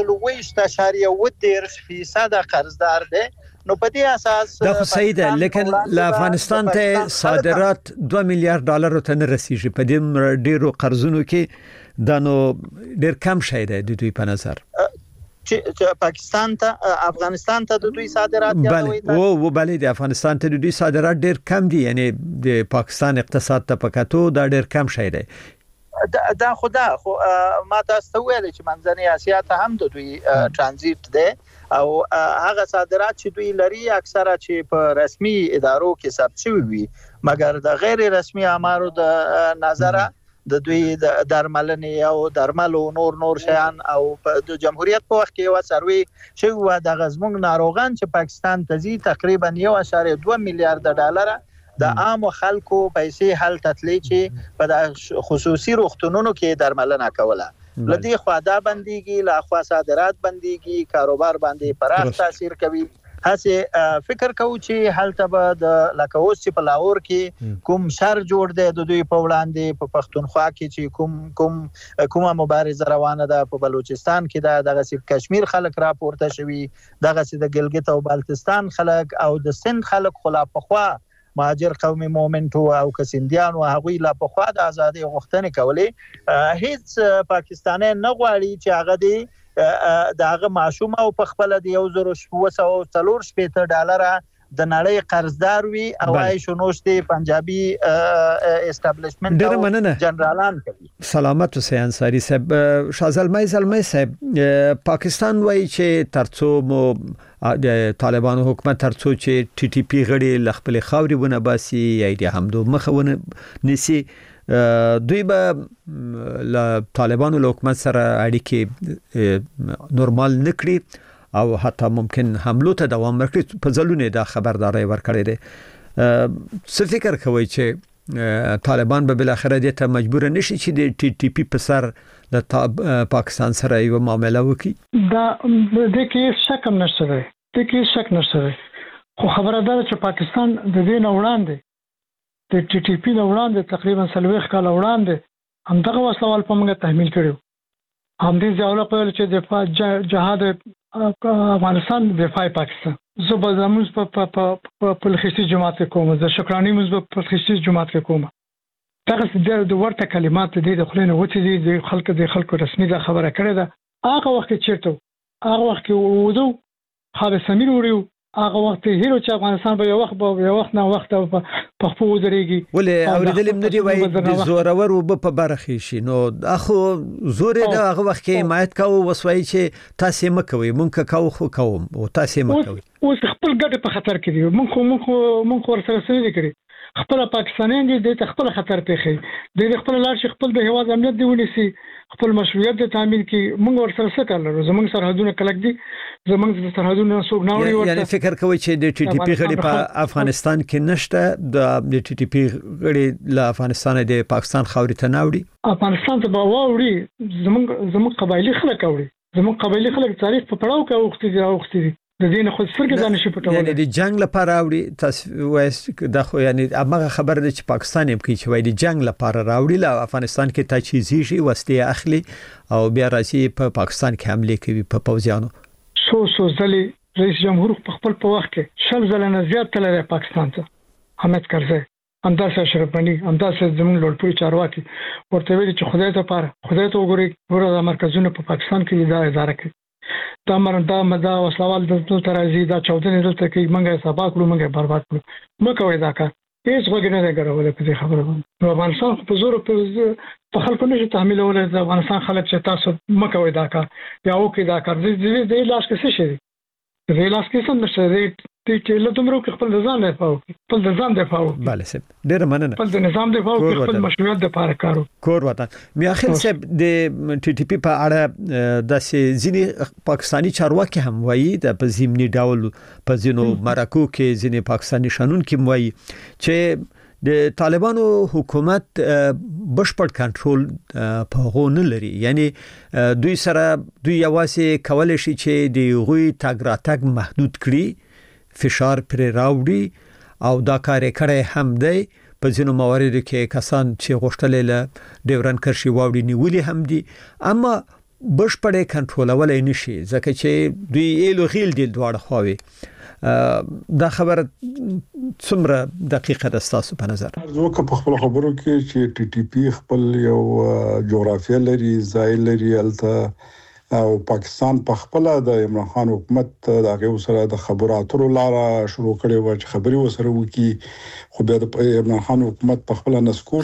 1.8% قرضدار دی. نو په دې اساس دا خو صحیح ده، لیکن له افغانستان ته صادرات 2 میلیارډ ډالر ته نه رسیږي. په دې ډیرو قرضونو کې دا نو ډیر کم شي ده د دوی په نظر چې پاکستان ته افغانستان ته د دوی صادرات یادوي. بله د افغانستان ته د دوی صادرات ډیر کم دي، یعنی د پاکستان اقتصاد ته پکاتو دا ډیر کم شي ده. دا خدا خو ما تاسو ویل چې منځنۍ اسیا ته هم د دوی ترانزیت ده او هغه صادرات چې دوی لري اکثره چې په رسمي ادارو کې ثبت شوی وي، مګر د غیر رسمي امارو د نظره د دوی د درملنې او درملو نور شیان او د جمهوریت په وخت کې یو سروي چې و د غزمون ناروغان چې پاکستان ته زی تقریبا 1.2 میلیارډ ډالر د عام خلکو پیسې حل تتلی چې په خصوصي روغتونونو کې درملنه کوله. لدی خو دا بنديږي، لا خو صادرات بنديږي، کاروبار باندې پراخ تاثیر کوي. هڅه فکر کوو چې هلته به د لکوس چې په لاهور کې کوم شر جوړ دی د دوی په وړاندې په پښتونخوا کې چې کومه مبارزه روانه ده، په بلوچستان کې دغه سي کشمیر خلک راپورته شوي، دغه سي د ګلګت او بلتستان خلک او د سند خلک خلا په خوا مهاجر قومي مومنټو او کسندیان او هغوی لا په خوا د ازادي غوښتنې کولې. هیڅ پاکستاني نه غواړي چې هغه دی داغه معشوم او په خپل د 1,440 ډالر د نړۍ قرضدار وي او عايشو نوشته پنجابي اسټابلیشمنت جنرالان کوي. سلامت حسین انصاری صاحب، شازلمای زلمای صاحب، پاکستان وایي چې ترڅو مو د طالبانو حکومت ترڅو چې ټي ټي پی غړي لخپل خاوري ونه باسي یا د حمدو مخونه نسی دوی به له طالبانو له حکومت سره اړیکې نورمال نکړي او حتی ممکن حملو ته دوام ورکړي په ځلونه دا خبرداري ورکړي دي. څه فکر کوي چې طالبان به بل اخر دې ته مجبور نشي چې د ټي ټي پی په سر د پاکستان سره یو معاملې وکړي؟ دا د کې شک نشته دی، خو خبره ده چې پاکستان د دې نه وړاندې د ټي ټي پی نه وړاندې تقریبا 40 کال وړاندې همدغه وسوال په موږ تحمیل کړو. هم دې ځاوله په چې د جهاد افغانستان دفاع پاکستان زه به زموږ په خصوصي جماعت کوم، زه شکرانی موږ په خصوصي جماعت کوم. دغه د ورته کلمات دې د خلینو وتی دي د خلکو رسمي دا خبره کړې ده. هغه وخت چیرته هغه وخت وځو خالد سمیر وریو هغه وخت هیرو چې افغانستان به یو وخت نه وخت په خپل ودرېږي. ولې اوریدل هم ندی وای د زورور وب په برخې شي نو اخو زور د هغه وخت کې حمایت کاوه وسوي چې تاسو مکوي مونږ کاوه خو کوم او تاسو مکوي اوس خپل ګټه په خطر کې دي. مونږ ورسره سره کړی خپل پاکستانیان دي د خپل خطر پیخي د خپل لار شي خپل د هوا امنیت دی ونیسي خپل مشروعیت د تعمیل کې مونږ ورسره څه کړل. زمونږ سرحدونه کلک دي، زمونږ سرحدونه څوک نه وړي. یعنی فکر کوي چې د ټي ټي پی غړي په افغانستان کې نشته، د ټي ټي پی غړي له افغانستان د پاکستان خاورې ته نه وړي، افغانستان ته به وړي. زمونږ قبایلی خلک وړي، زمونږ قبایلی خلک تاریخ په پړاو کې اوختي دي د دې نه خو څرګند ځان شي پټول. یعنی د جنگ لپاره راوړي تاسو وایي دا خو یعنی هغه خبر دی چې پاکستان هم کوي چې وایي د جنگ لپاره راوړي له افغانستان کې تجهیزي شي وسلې اخلي او بیا راځي په پاکستان کې حمله کوي په پوځیانو. سو ځلې رئیس جمهور په خپل په وخت کې شل ځله نه زیات تللی پاکستان ته. حامد کرزی همداسې اشرف غني همداسې زموږ لوړپوړي چارواکي ورته ویلي چې خدای ته وګورئ ګوره مرکزونه په پاکستان کې اداره کوي دا مدا وسوال دلته راځي دا چودنې دلته کې منګه سبا کړو منګه برباد کړو مکوې دا کار هیڅ وګړي نه غواړي په دې خبره باندې. افغانستان په زور په خلکو نشي تحمیل ولې د افغانستان خلک چې تاسو مکوې دا کار یا وکړي دا کار دې لاس کې څه شي دې لاس کې څه نشته دې چې له دومره خپل ځان نه پاو خپل ځان نه پاو. bale سب ډیر مننه. خپل نظام دی پاو خپل مشروعیت د پاره کارو کور وطن. میاخیل سب د ټي ټي پی په اړه د ځینی پاکستانی چارواکي هم وایي د پزیمنی ډول په ځینو مرکو کې ځینی پاکستانی شانون کې وایي چې د طالبانو حکومت بشپړ کنټرول په غو نه لري. یعنی دوی یوازې کولای شي چې د غوي تاګ راتګ محدود کړي، فشار پر راوړي او دا کار کړي هم دی. په ځینو مواردو کې کسان چې غوښتل له ډیورن کرشي واوړي نیولې هم دي، اما بشپړ کنټرول نشي ځکه چې دوی ایلو غیل دي دواړه خواوي. دا خبر څومره دقیقه ده تاسو په نظر؟ زه په خپل خبرو کې چې ټي ټي پی خپل یو جغرافیه لري، ځای لري الته او پاکستان په خپل د عمران خان حکومت د هغه سره د خبرو اترو لاره شروع کړي و چې خبري وسره وکي. خو بیا د عمران خان حکومت په خپل نسکور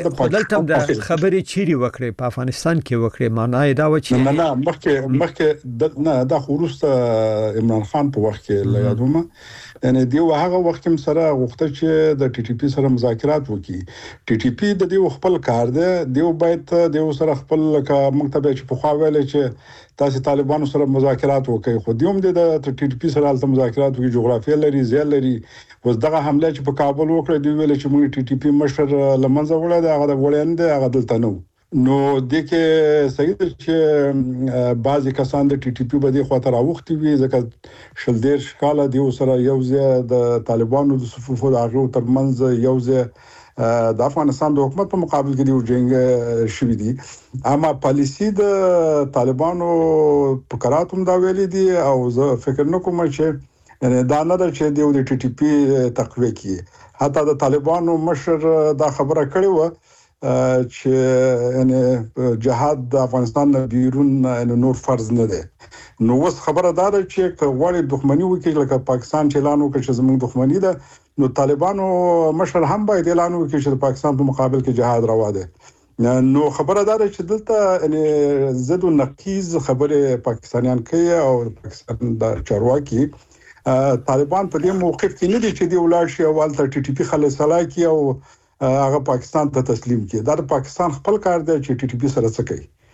خبري چيري وکړي په افغانستان کې وکړي معنی دا و چې نه مخکې د خروست عمران خان په وخت کې یادومه یعنی دی هغه وخت هم سره غوښته چې د ټي ټي پی سره مذاکرات وکړي. ټي ټي پی د دې خپل کار دی، دیو باید دیو سره خپل کا مکتبه چې په خوا ویل چې تاسو طالبانو سره مذاکرات وکړي. خو دیوم د ټي ټي پی سره الته مذاکرات وکړي، جغرافیه لري، ځای لري. اوس دغه حمله چې په کابل وکړه دی ویل چې موږ ټي ټي پی مشر لمنځه وړه دا هغه د وړاندې هغه دلته نو د کې صحیح چې بعضی کسان د ټي ټي پی باندې خاطر اوختي وي ځکه شلدیر شکاله دی سره یوځه د طالبانو د صفوف د هغه ترمنځ یوځه د افغانستان د حکومت په مقابل کې دی جنگ شوی دی. اما پالیسی د طالبانو په قراتم دا ویلي دي او زه فکر نکوم چې دا نه ده چې د ټي ټي پی تقویه کی. حتی د طالبانو مشر دا خبره کړې و چې یعنی جهاد د افغانستان نه بیرون نور فرض نه ده. نو اوس خبره دا ده چې غواړي دښمنی وکړي لکه پاکستان چې اعلان وکړي چې زموږ دښمنی ده، نو طالبانو مشر هم باید اعلان وکړي چې پاکستان په مقابل کې جهاد روا ده. نو خبره دا ده چې دلته یعنی زد او نقیز خبره پاکستانیان کوي او پاکستان د چارواکي طالبان په دې موقف کې نه دي چې دی ولر شي او ولته ټي ټي پی خلص سلاکي او هغه پاکستان ته تسلیم کړي. دا د پاکستان خپل کار دی چې ټي ټي پی سره څه کوي.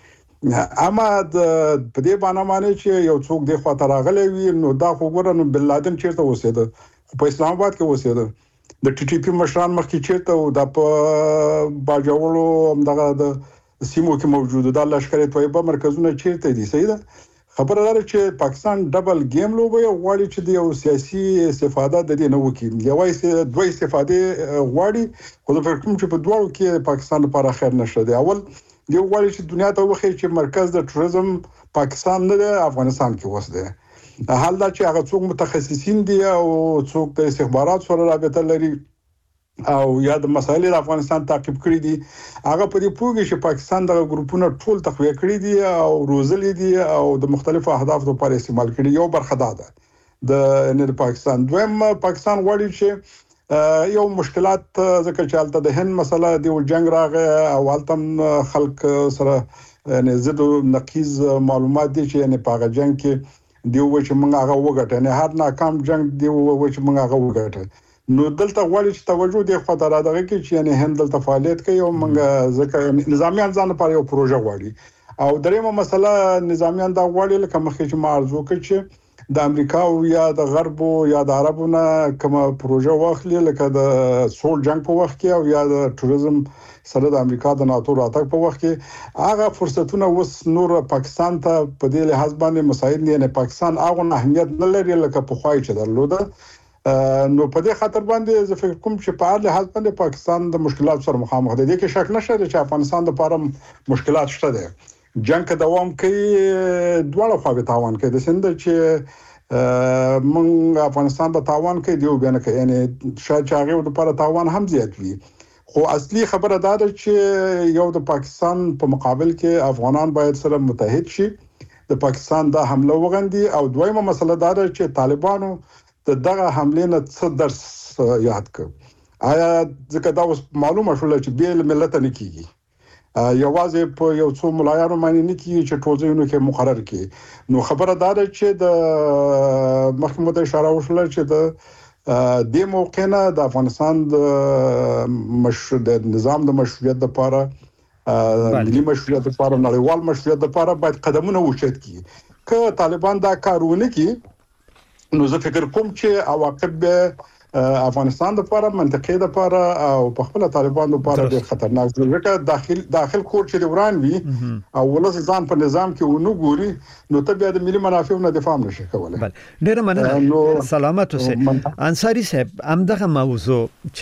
اما د په دې باندې چې یو څوک د خاطر راغلی وي نو دا خو ګورنه بن لادن چیرته اوسېده په اسلام آباد کې اوسېده د ټي ټي پی مشران مخکې چیرته او د په باجوړو همدغه د سیمو کې موجود د لشکره طیبه مرکزونه چیرته دي صحیح ده خبره ده چې پاکستان ډبل گیم لوبي غواړي چې د یو سیاسي استفاده د دې نه وکړي یوه دوه استفاده غواړي خو د فکر کوم چې په دوه کې پاکستان لپاره خیر نشته دی اول یو غواړي چې دنیا ته وخی چې مرکز د ټوریزم پاکستان نه دی افغانستان کې وسه دی حال دا چې هغه څوک متخصصین دي او څوک د استخبارات سره رابطه لري او یا د مسایل د افغانستان تعقیب کړی دي هغه په دې پوهیږي چې پاکستان د ګروپونو ټول تقویه کړی دي او روزلې دي او د مختلفو اهدافو لپاره استعمال کړي یو برخه ده د پاکستان دویم پاکستان غواړي چې یو مشکلات ځکه چې حالت د هند مسله د جنگ راغی او حالت خلک سره یعنی زده نقیز معلومات دي چې یعنی په جنگ کې دی و چې موږ هغه وګټو نه هر ناکام جنگ دی و چې موږ هغه وګټو نو دلته غواړي چې توجه د خاطر راغی چې یعنی هند دلته فعالیت کوي او موږ ځکه نظامیان ځان لپاره یو پروژه غواړي او دریمه مسله نظامیان دا غواړي لکه مخکې چې ما عرض وکړ چې د امریکا او یا د غرب او یا د عربونو کومه پروژه واخلي لکه د سول جنگ په وخت کې او یا د ټوریزم سره د امریکا د ناتو راتګ په وخت کې هغه فرصتونه وس نور پاکستان ته په دې لحاظ باندې مساعد نه پاکستان هغه اهمیت نه لري لکه په خوای چې درلوده نو په دې خاطر باندې زه فکر کوم چې په هر لحاظ باندې پاکستان د مشکلات سره مخامخ دی د کې شک نشته چې افغانستان لپاره مشکلات شته دي جنگ دوام کوي دواړه خوا به تاوان کوي د سند چې مونږ افغانستان په تاوان کې دیو غنه کوي یعنی شاید هغه لپاره تاوان هم زیات وي خو اصلي خبره دا ده چې یو د پاکستان په مقابل کې افغانان باید سره متحد شي د پاکستان دا حمله وغندي او دویمه مسله دا ده چې طالبانو دغه حمله نه څه درس یاد کړ آیا ځکه دا معلومه شول چې بیل ملت نه کیږي یوازې په یو څو ملایانو باندې نه کیږي چې ټولځینو کې مقرر کړي نو خبره دا ده چې د محکمه ته اشاره وشول چې د موقع نه د افغانستان د نظام د مشروعیت لپاره ملي مشروعیت لپاره نړیوال مشروعیت لپاره باید قدمونه وشت کړي که طالبان دا کارونه کوي نو زه فکر کوم چې عواقب به افغانستان لپاره منطقي لپاره او په خپل طالبان لپاره ډېر خطرناک دي ځکه داخل کور چې وران وي او ولس ځان په نظام کې ونو ګوري نو ته بیا د ملي منافعو نه دفاع نشي کولای ډېر مننه سلامت اوسه انصاری صاحب همدغه موضوع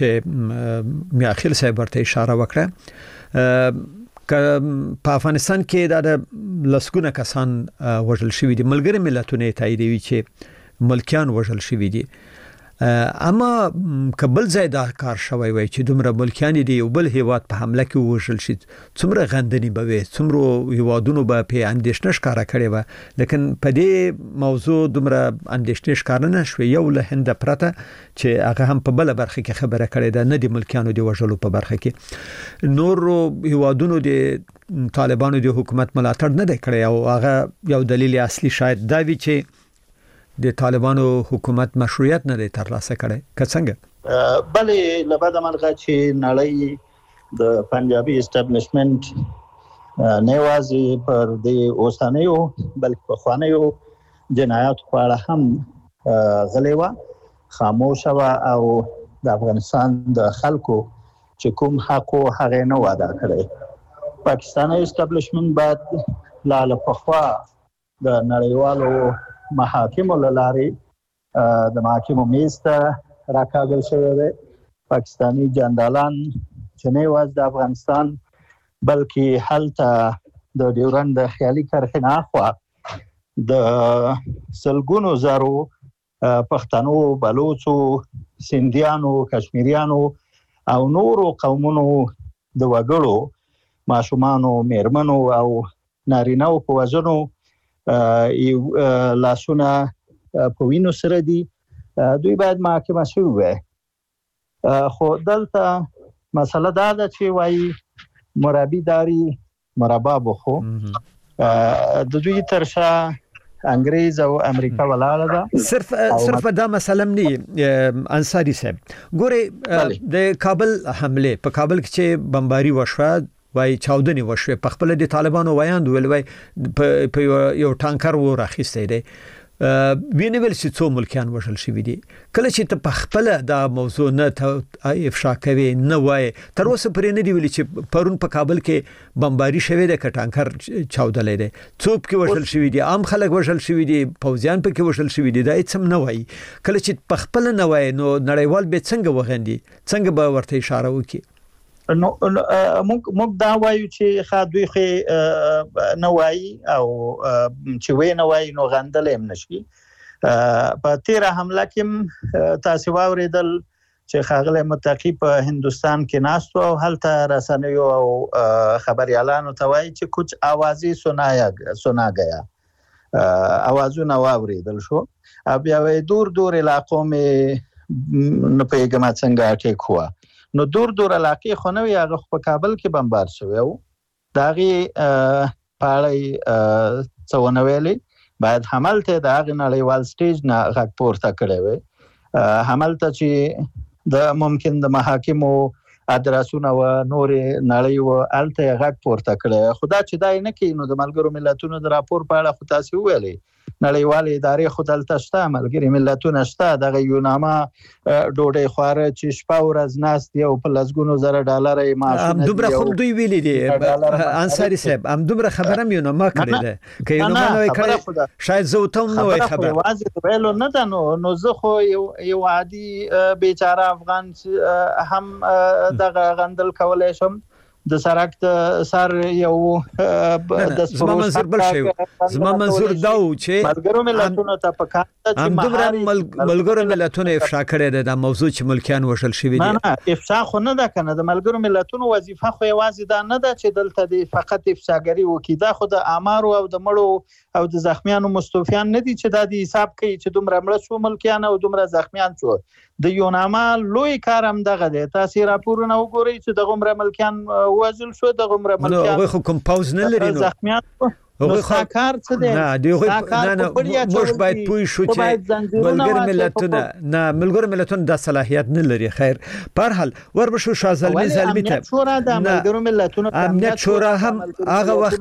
چې میاخیل صاحب ورته اشاره وکړه په افغانستان کې د لسګونه کسان وژل شوي دي ملګری ملتونه تاییدوي چې ملکیان وژل شوي دي اما کبل زیاده کار شوی وای چې دومره ملکیان دي او بل هیواد په حمله کې وژل شي څومره غندنی به وي څومره هیوادونو به په اندیشنه ښکارا کړي و لیکن په دې موضوع دومره اندیشنه ښکار نه شوی یو له هند پرته چې هغه هم په بل برخه کې خبره کړې ده نه دي ملکیانو دی وژلو په برخه کې نور هیوادونو د طالبانو د حکومت ملاتړ نه کړي او هغه یو دلیل اصلي شاید دا وی چې د طالبانو حکومت مشروعیت نه ترلاسه کړي که څنګه بلې لبد مرغه چې نړۍ د پنجابي اسټابلیشمنت نیوازي پر د اوسانیو بلکې په خوانیو جنایات په اړه هم غلیوا خاموش او د افغانستان د خلکو چې کوم حق او هغه نه واده کړي پاکستاني اسټابلیشمنت بعد لاله پخوا د نړیوالو محاکم لارې د محاکم میز ته راکاږل شوی دی پاکستانی جندالان چې نه واز د افغانستان بلکې هلته د ډیورند خیالي کرخنه خوا د سلګونو زارو پښتنو بلوچو سندیانو کشمیریانو او نورو قومونو د وګړو ماشومانو میرمنو او نارینهو په وژنو لاسونه په وینو سره دي دوی باید محاکمه شي وي خو دلته مسله دا ده چې وایي مرابي داری مرابا بخو د دوی ترشا انګريز او امریکا ولاړه ده صرف دا مسله نه انصاری صاحب ګوره د کابل حمله په کابل کې چې بمباري وشوه وای چاودنې وشوه په خپل د طالبانو وایاند ول وای په یو ټانکر و راخیسته دی وینول چې څو ملکیان وشل شوی دي کله چې ته په خپل دا موضوع نه افشا کوي نه وای تر اوسه پرې نه دی ویل چې پرون په کابل کې بمباری شوی دی ک ټانکر چاودلې دی څوک کې وشل شوی دي عام خلک وشل شوی دي فوجیان په کې وشل شوی دي دا هیڅ نه وای کله چې په خپل نه وای نو نړیوال به څنګه وغندي څنګه به ورته اشاره وکړي نو موږ دا وایو چې خادوی خې نه وای او چې وې نه وای نو غندل هم نشي په 13 حمله کې تاسو واوریدل چې خاغله متقی په هندستان کې ناستو او هلته رسنیو او خبريالانو ته وایي چې کچھ आवाज़ی سنا گیا आवाजونه واوریدل شو بیا وې دور علاقو کې نه پیغام څنګه اٹیک ہوا نو دور علاقې خو نو هغه په کابل کې بمبار شوی او داغي پاړی څونه ویلي باید حملته د هغه نړیوال سټیج نه غږ پورته کړی وي حملته چې د ممکن د محاکمو ادرسونه و نور نړۍ و الته غږ پورته کړی خدا چې دای نه کینو د ملګرو ملتونو د راپور په اړه خو تاسو ویلي نړیوال ادارې خود التشته ملګری ملتونه شته د یوناما ډوډۍ خواره چې شپه ورځ ناست یو په لزګونو زره ډالر یې معاش دومره خو دوی ویلي دي انصاری صاحب دومره خبره مې نو ما کړی ده که یوناما نو کړی شاید زه ته نو خبره واځي ویلو نه ده نو زه خو یو عادي بیچاره افغان هم دغه غندل کولای شم د سرک سر یو د زما منظور بل شي زما منظور دا و چې ملګرو ملتونو ته پکاره چې ملګرو ملتونو افشا کړی د موضوع چې ملکیان وشل شوی دي نه افشا خو نه ده کنه د ملګرو ملتونو وظیفه خو یوازې دا نه ده چې دلته د فقط افشاګری وکړي دا خو د امارو او د مړو او د زخمیانو مستوفیان نه دي چې دا د حساب کوي چې دومره مړ شو ملکیان او دومره زخمیان شو د یوناما لوی کارم دغه دی تاسو راپورونه وګورئ چې د غمره ملکیان وزل شو د غمره ملکیان نو خو کمپاوز نه لري نو زخمیان هغه کار څه دی نه دی نه موږ باید پوه شو چې ملګرو ملتونو د صلاحیت نه لري خیر په هر حال وربشو شازلمی زلمی ته شورا د ملګرو ملتونو امنیت شورا هم هغه وخت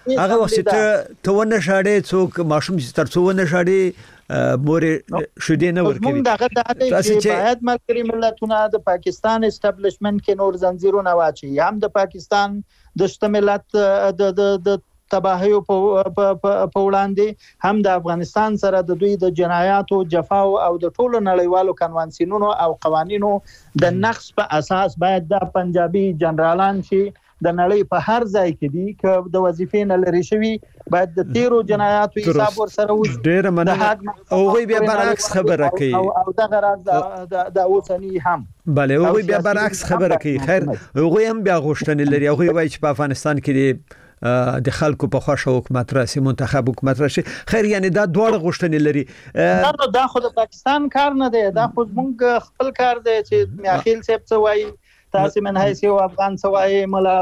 ته ونه شاړې څوک ماشوم چې تر څو ونه شاړې مورې شودې نه ورکوي موږ دغه چې باید ملګري ملتونه د پاکستان اسټابلیشمنت کې نور زنجیرونه واچي هم د پاکستان د شتملت د تباہیو په وړاندې هم د افغانستان سره د دوی د جنایاتو جفاو او د ټولو نړیوالو کنوانسیونونو او قوانینو د نقض په اساس باید د پنجابي جنرالان چې د نړۍ په هر ځای کې دي ک د وظیفې نه لري شوی باید د 13 جنایاتو حساب ور سره وي ډیر مننه او وی بیا برعکس خبره کوي او دغه راز د اوسنی هم bale او بیا برعکس خبره کوي خیر او هم بیا غوښتنې لري او وی چې په افغانستان کې د خلکو په خوښه حکومت راسي منتخب حکومت راشي خیر یعنی دا دوړ غوښتنې لري نو دا خو د پاکستان کار نه دی دا خو موږ خپل کار دی چې میاخیل صاحب څه وایي تاسو من حیث یو افغان څه وایي ملا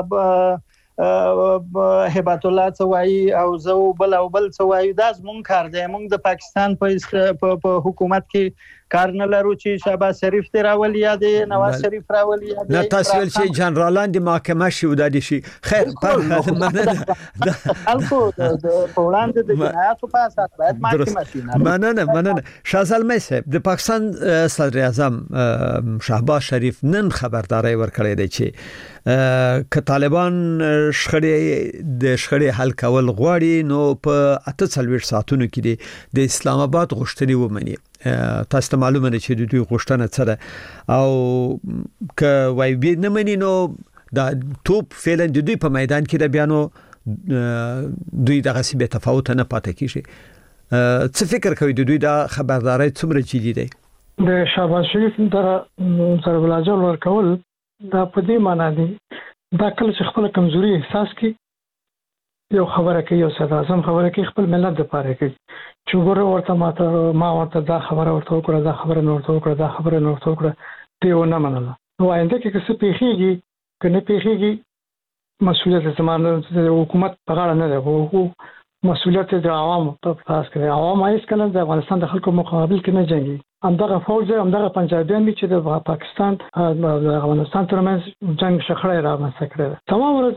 هبات الله څه وایي او زو بل څه وایي دا زموږ کار دی موږ د پاکستان په حکومت کې کار نه لرو چې شهباز شریف ته راولي یا د نواز شریف راولي یا نه تاسو ول چې جنرالان د محکمه شي ودادي شي خیر پر مننه الکو د پولاند د جنایاتو په اساس باید محکمه شي مننه شازلمی صاحب د پاکستان صدر اعظم شهباز شریف نن خبرداري ورکړې ده چې ک طالبان شخړې حل کول غواړي نو په 48 ساعتونو کې د اسلام آباد غوښتنې ومني تاسو ته معلومه ده چې دوی غوښتنه څه ده او ک وای به نه مني نو دا توپ فعلا د دوی په میدان کې د بیانو دوی دغه سی به تفاوت نه پاتې کیږي څه فکر کوي دوی دا خبرداري څومره جدي دي د شهباز شریف در سره بلاجل ورکول دا په دې معنی دي دا کله چې خپل کمزوري احساس کی یو خبره کوي یو صدر اعظم خبره کوي خپل ملت د پاره کوي چې ګوره ورته ما ورته دا خبره ورته وکړه دا خبره ورته وکړه دا خبره ورته وکړه ته ونه منله نو آینده کې څه پیخيږي کنه پیخيږي مسؤلیت زمانه د حکومت په غاړه نه ده مسؤلیت د عوامو په تاسو کې عوام هیڅ کله د افغانستان د خلکو مقابل کې نه جنګي همدغه فوج همدغه پنجابیان چې د پاکستان او افغانستان ترمنځ جنگ شخړه رامنځته کړې ده. تمام ورځ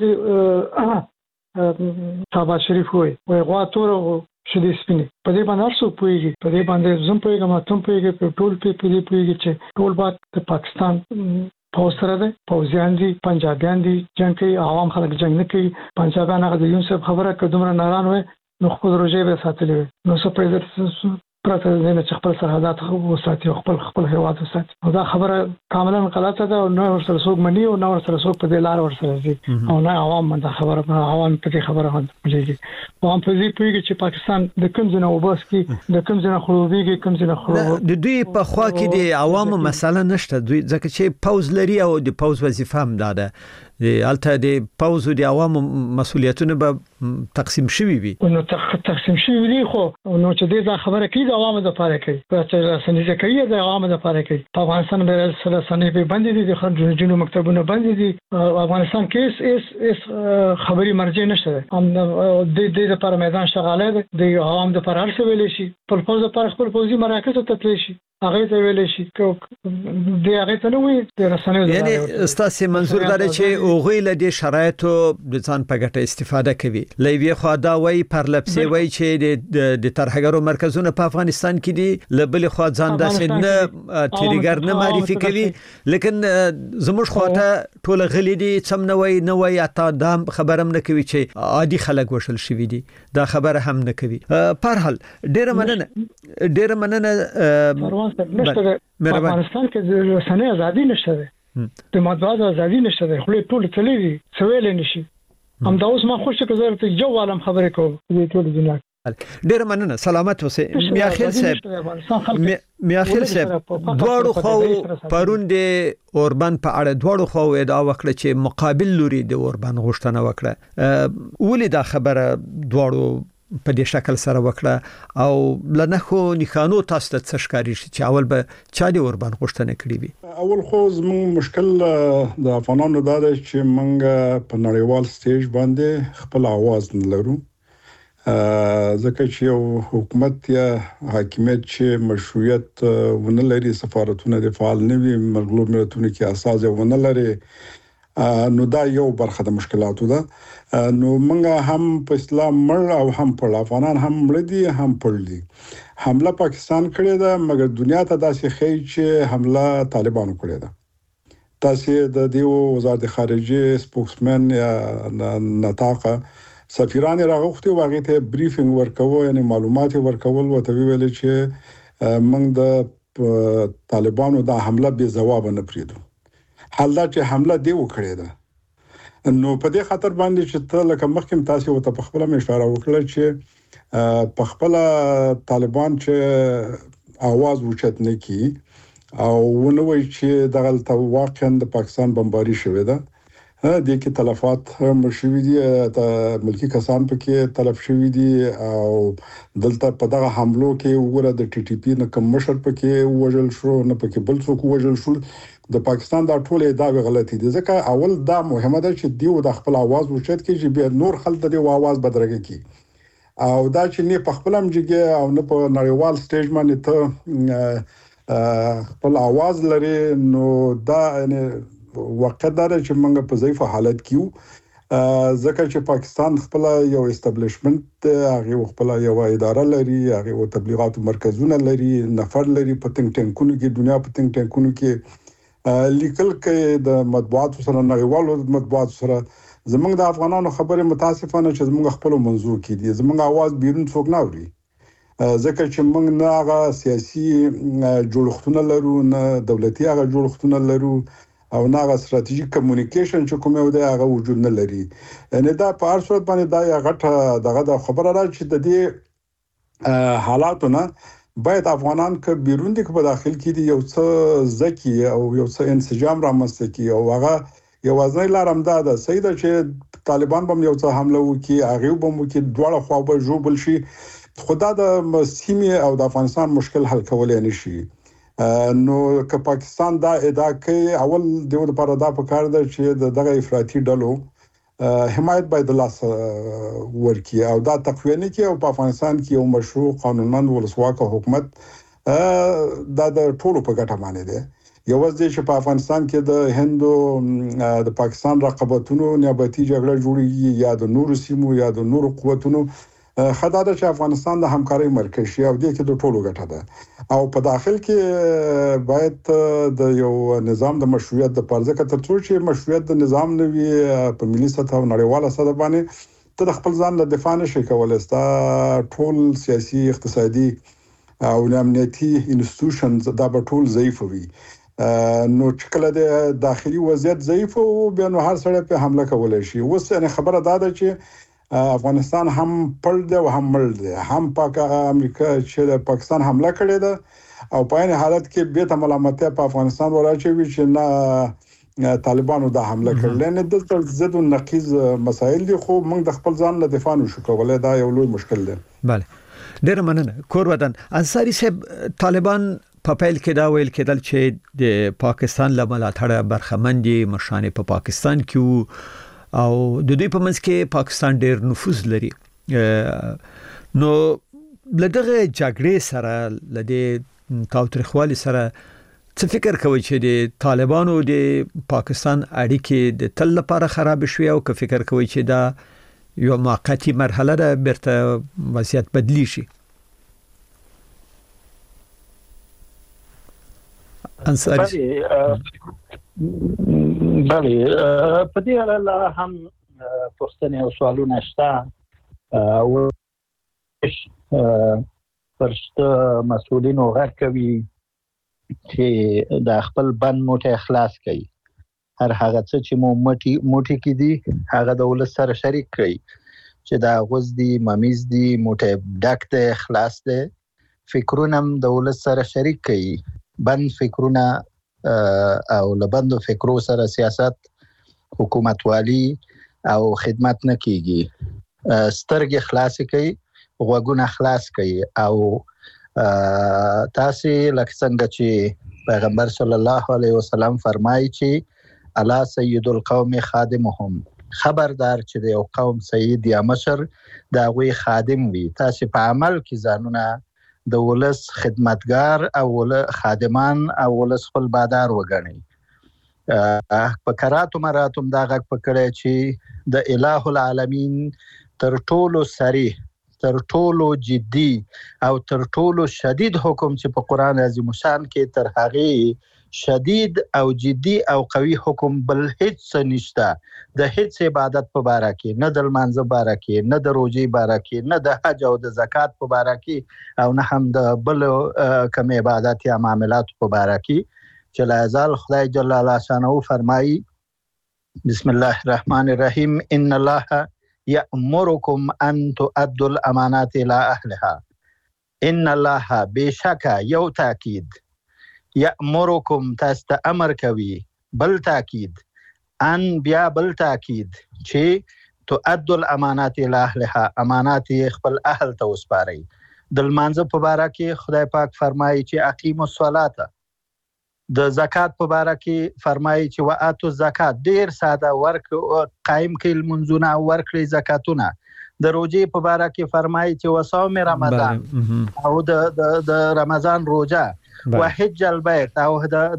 شهباز شریف وایي غوا تور شدي سپینې په دې باندې هر څوک پوهیږي، په دې باندې زم پوهیږم، تم پوهیږي، په ټول په دې پوهیږي چې ټول باک د پاکستان فوج سره ده، پوځیان دي، پنجابیان دي، جنگ کوي، عوام خلک جنگ نه کوي. پنجابیان هغه د یونسف خبره که دومره ناران وي نو خپل روژې به ساتلې وي، نو څه پیدا پرته نه چې خپل سرحدات وساتي او خپل هیواد وساتي. او دا خبره کاملا غلطه ده او نه ورسره څوک مني او نه ورسره څوک په دې لار ورسره ځي او نه عوام دا خبره په دې خبره باندې عوام په دې پوهیږي چې پاکستان د کوم ځای نه وباس کی د کوم ځای نه خړوبېږي، کوم ځای نه خړوب. د دوی په خوا کې د عوامو مسله نشته، دوی ځکه چې پوز لري او د پوز وظیفه هم ده البته د پوز او د عوامو مسؤلیتونه به تقسیم شوي وي. نو تقسیم شوي دي، خو نو چې دا خبره کوي د عوامو د لپاره کوي، چې رسنۍ کوي د عوامو د لپاره کوي. په افغانستان به رسنۍ به بندې دي، د جنو مکتبونه بندې دي. افغانستان کې اس خبري مرجع نشته، هم د لپاره میدان شغاله ده، د عوام د لپاره هر څه ویل شي، په فوز لپاره خپل فوزي مراکز ته تللی شي، هغه ته ویل شي د هغه ته نو وي د رسنۍ. یعنی ستاسو منظور دا چې اوغې له دې شرایطو د ځان په ګټه استفاده کوي. لوی خو دا وای پر لپسې وای چې د ترهګرو مرکزونه په افغانستان کې دي، لبل خو ځان داسې نه تریګر نه معرفي کوي، لیکن زموږ خواته ټول غلي دي، سم نه وای اته دا خبره هم نه کوي چې عادي خلک وشل شوی دي، دا خبره هم نه کوي. په هر حال ډیره مننه افغانستان کې د رسنۍ ازادي نشته، د مطبوعات ازادي نشته، خو ټول تلوي سویل نشي. هم دا اوس ما خوشی که زه ته جو عالم خبرې کوم د ټول دنیا. ډیر مننه، سلامت اوسئ. میاخیل صاحب دواړو خو پرون د اوربان په اړه دواړو خو ادعا وکړه چې مقابل لوري د اوربان غوښتنه وکړه. ولې دا خبره دواړو په دې شکل سره وکړه او لنه خو نښانو تاسو ته څه ښکاري چې اول به چا د اوربان غوښتنه کړې وي؟ اول خو زموږ مشکل د افغانانو دا دی چې موږ په نړیوال سټیج باندې خپل आवाज نه لرو، ځکه چې یو حکومت یا حاکمیت چې مشروعیت ونه لري، سفارتونه د فعال نه وي، مغلوب ملتونو کې اساس ونه لري، نو دا یو برخه د مشکلاتو ده. نو موږ هم په اسلام مړ او هم په افغانان هم مړ دي هم پړ دي. حمله پاکستان کړې ده، مګر دنیا ته داسې ښیي چې حمله طالبانو کړې ده. تاسو د دیو وزارت خارجه سپوکسمن یا نطاقه سفیران راغوښتي واغې ته بریفینګ ورکوو، یعنی معلومات ورکول، وته ویل چې موږ د طالبانو د حمله به جواب نه پریدو. حال دا چې حمله دی وکړې ده، نو په دې خاطر باندې چې ته لکه مخکې تاسو ته په خپل اشاره وکړه چې په خپل طالبان چې आवाज اوچت نه کی او ونوي چې دغه واقعا د پاکستان بمباري شوې ده، د کې تلفات مشوي دي، ملکی کسان پکې تلف شوي دي او دلته په دغه حملو کې وګوره د ټي ټي پی نه کوم مشر پکې وژل شو، نه پکې بل څوک وژل شو. د پاکستان دا ټول ادعاوې غلطي دي، ځکه اول دا مهمه ده چې دیو د خپل आवाज اوچت کې چې به نور خلک د आवाज بدرګه کی، او دا چې نه په خپل امجګه او نه په نړیوال سټیج باندې ته خپل आवाज لري، نو دا یعنی وقت داره چې موږ په ضعیف حالت کې یو، ځکه چې پاکستان خپل یو استابلیشمنت، هغه خپل یو اداره لري، هغه تبلیغات مرکزونه لري، نفر لري، په تنګ ټینکونو کې دنیا په تنګ ټینکونو کې لیکل کې د مطبوعات سره نړیوالو مطبوعات سره زمونږ د افغانانو خبره متاسفانه چې زمونږ خپل منځو کې دي، زمونږ आवाज بیرون څوک نه اوري، ځکه چې موږ نه هغه سیاسي جوړښتونه لرو، نه دولتي هغه جوړښتونه لرو، او نه هغه ستراتیژیک کمیونیکیشن چې کومه ودا هغه وجود نه لري. یعنی دا په هر صورت باندې دا غټه دغه خبره را چې د دې حالاتونه باید افغانان که بیرون دي که په داخل کې دي یو څه ځکه او یو څه انسجام رامنځته کی، او هغه یو ځای لارم ده صحیح ده چې طالبان به یو څه حمله وکړي، هغه به مو کې دواړه خوا به جوړ شي، خدا د سیمه او د افغانستان مشکل حل کولای نشي. نو که پاکستان دا ادعا کوي، اول دیو لپاره دا پکار ده چې دغه افراطي ډلو حمایت باید لاس ورکی او دا تقویه نه کی، او په افغانستان کې یو مشروع قانونمند ولسواک حکومت دا د ټولو په ګټه باندې دی. یوازې چې په افغانستان کې د هند د پاکستان رقابتونو نیابتي جګړه جوړیږي یا د نورو سیمو یا د نورو قوتونو خدای چې افغانستان د همکارۍ مرکز شي او د کې د ټولو ګټه ده او په داخل کې باید د یو نظام د مشروعیت د پرځه کې ترڅو چې مشروعیت د نظام نوي په ملي سطح او نړیواله سطح باندې ته د خپل ځان له دفاع نشي کولای. ستا ټول سیاسي اقتصادي او امنیتي انسټیټیوشنز دا به ټول ضعیف وي. نو چې کله د داخلي وضعیت ضعیف او بیا نو هر سړی په حمله کولای شي. اوس نه خبره ده چې افغانستان هم پړ دی او هم مړ دی. هم امریکا چې د پاکستان حمله کړې ده او په این حالت کې به ته ملامتیا په افغانستان وراچوي چې نه طالبانو دا حمله کړل. نه د ضد او نقیض مسایل دي خو موږ د خپل ځان له دفاع نشو کولای. دا یو لوی مشکل دی. بله ډیر مننه. کور وطن انصاری صاحب، طالبان په پیل کې دا ویل کېدل چې د پاکستان له ملاتړه برخمن دي، مشان په پاکستان کې او د دوی په منځ کې پاکستان ډیر نفوذ لري. نو لدغه جګړې سره لدې تاوتریخوالي سره څه فکر کوي چې د طالبانو د پاکستان اړیکې د تل لپاره خراب شوي او که فکر کوي چې دا یو موقتی مرحله ده بیرته وضعیت بدلی شي؟ انصاری بله په دې اړه هم پوښتنې او سوالونه شته او فرشته مسؤلینو غږ کوي چې د خپل بند موټی خلاص کړي. هر هغه څه چې مو موټی کې دي هغه د ولس سره شریک کړي چې دا غوز دي، ممیز دي، موټی ډک دی، خلاص دی. فکرونه هم د ولس سره شریک کړي. بند فکرونه او لبندو فکرو سره سیاست، حکومتوالی او خدمت نه کیږي. سترګې خلاص کړي، غوږونه خلاص کړي او تاسو لکه څنګه چې پیغمبر صلی الله علیه وسلم فرمایي چې الا سید القوم خادمهم، خبردار چې د یو قوم سید یا مشر دا غوي خادم وي. تاسو په عمل کې ځانونه د ولس خدمتګار او خادمان او ولس خپل بادار وګڼي. په کراتو مراتم دا غږ پکړی چې د الٰه العالمین تر ټولو صریح، تر ټولو جدي او تر ټولو شدید حکم چې په قرآن عظیم شان کې تر هغه شدید او جدي او قوي حکم بل هیڅ څه نشته. د هیڅ عبادت په باره کې، نه د لمانځه باره کې، نه د روزي باره کې، نه د حج او د زکات په باره کې او نه هم د بل کوم عبادت یا معاملات په باره کې چې لا یزال خدای جل شانه فرمایي بسم الله الرحمن الرحیم ان الله یأمرکم ان تؤدوا الامانات الى اهلها. ان الله بشک یو تاکید، یأمرکم تاسو ته امر کوي، بل تاکید، ان بیا بل تاکید چې تؤدوا الامانات الى اهلها، امانات خپل اهل ته وسپارئ. د لمانځه په باره کې خدای پاک فرمایي چې اقیموا الصلاة. د زکات په باره کې فرمایي چې واتو الزکات، ډیر ساده ورک قائم کړي منځونه او ورکړي زکاتونه. د روزي په باره کې فرمایي چې وصوم رمضان او د رمضان روزه وحج البيت او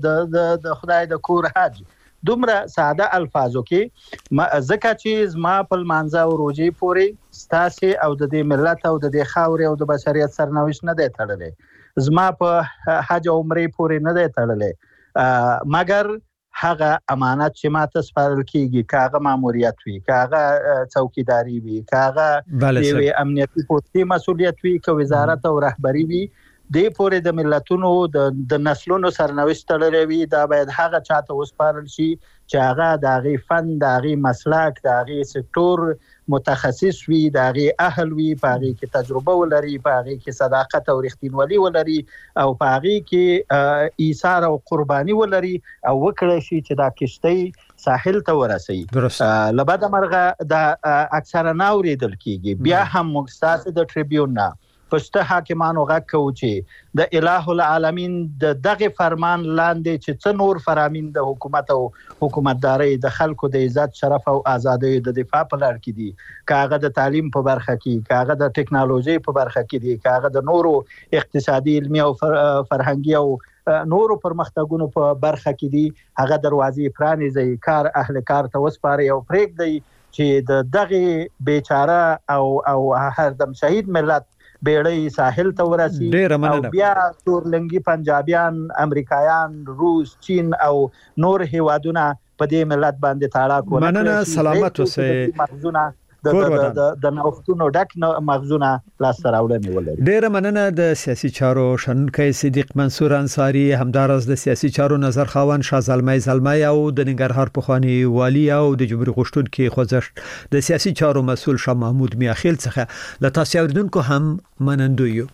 د خدای د کور حج. دومره ساده الفاظو کې زکه چې زما په منځه او روزي پوري ستاسي او د دې ملت او د دې خاورې او د بشریت سرنوشت نه دی تړلی. زما په حج او عمرې پوري نه دی تړلی، مګر هغه امانت چې ماته سپارل کیږي، کاغه ماموریت وي، کاغه څوکیداری وي، کاغه د امنیتي پوسټي مسؤلیت وي، که وزارت او رهبری وي، د پورې د ملتونو د نسلونو سرنوشت تړلی وي. دا باید هغه چاته وسپارل شي چې هغه د هغې فن، د هغې مسلک، د هغې سکتور متخصص وي، د هغې اهل وي، په هغې کې تجربه ولري، په هغې کې صداقت او رښتینولي ولري او په هغې کې ایثار او قرباني ولري او وکړی شي چې دا کشتۍ ساحل ته ورسوي. له بده مرغه دا اکثره نه اورېدل کېږي. بیا هم موږ ستاسې د ټریبیون نه پښته حاکمانو غږ کوو چې د الٰه العالمین د دغه فرمان لاندې چې څو نور فرامین د حکومت او حکومتداري د خلکو د عزت شرف او ازادۍ د دفاع په لار کې دي کاغه د تعلیم په برخه کې کاغه د ټکنالوژي په برخه کې دي کاغه د نورو اقتصادي علمي او فرهنګي او نورو پرمختګونو په برخه کې دي هغه دروازې پرانیزي کار اهل کار ته وسپاري او پرېږدي چې د دغه بیچاره او هر دم شهید ملت بیړۍ ساحل ته ورسي او بیا تورلنګي پنجابیان امریکایان روس چین او نور هیوادونه په دې ملت باندې تاړه کوي مننه سلامت اوسئ مخزونه د نوښتونو ډک مخزونه لاس راوړنې ولري ډیره مننه د سیاسي چارو شنونکي صدیق منصور انصاری همدارس د سیاسي چارو نظر خاوند شاه زلمی او د ننګرهار پخوانی والی او د جمهوریت غشتونکو خوځښت د سیاسي چارو مسول شاه محمود میاخیل څخه له تاسو اوریدونکو هم منندوی یو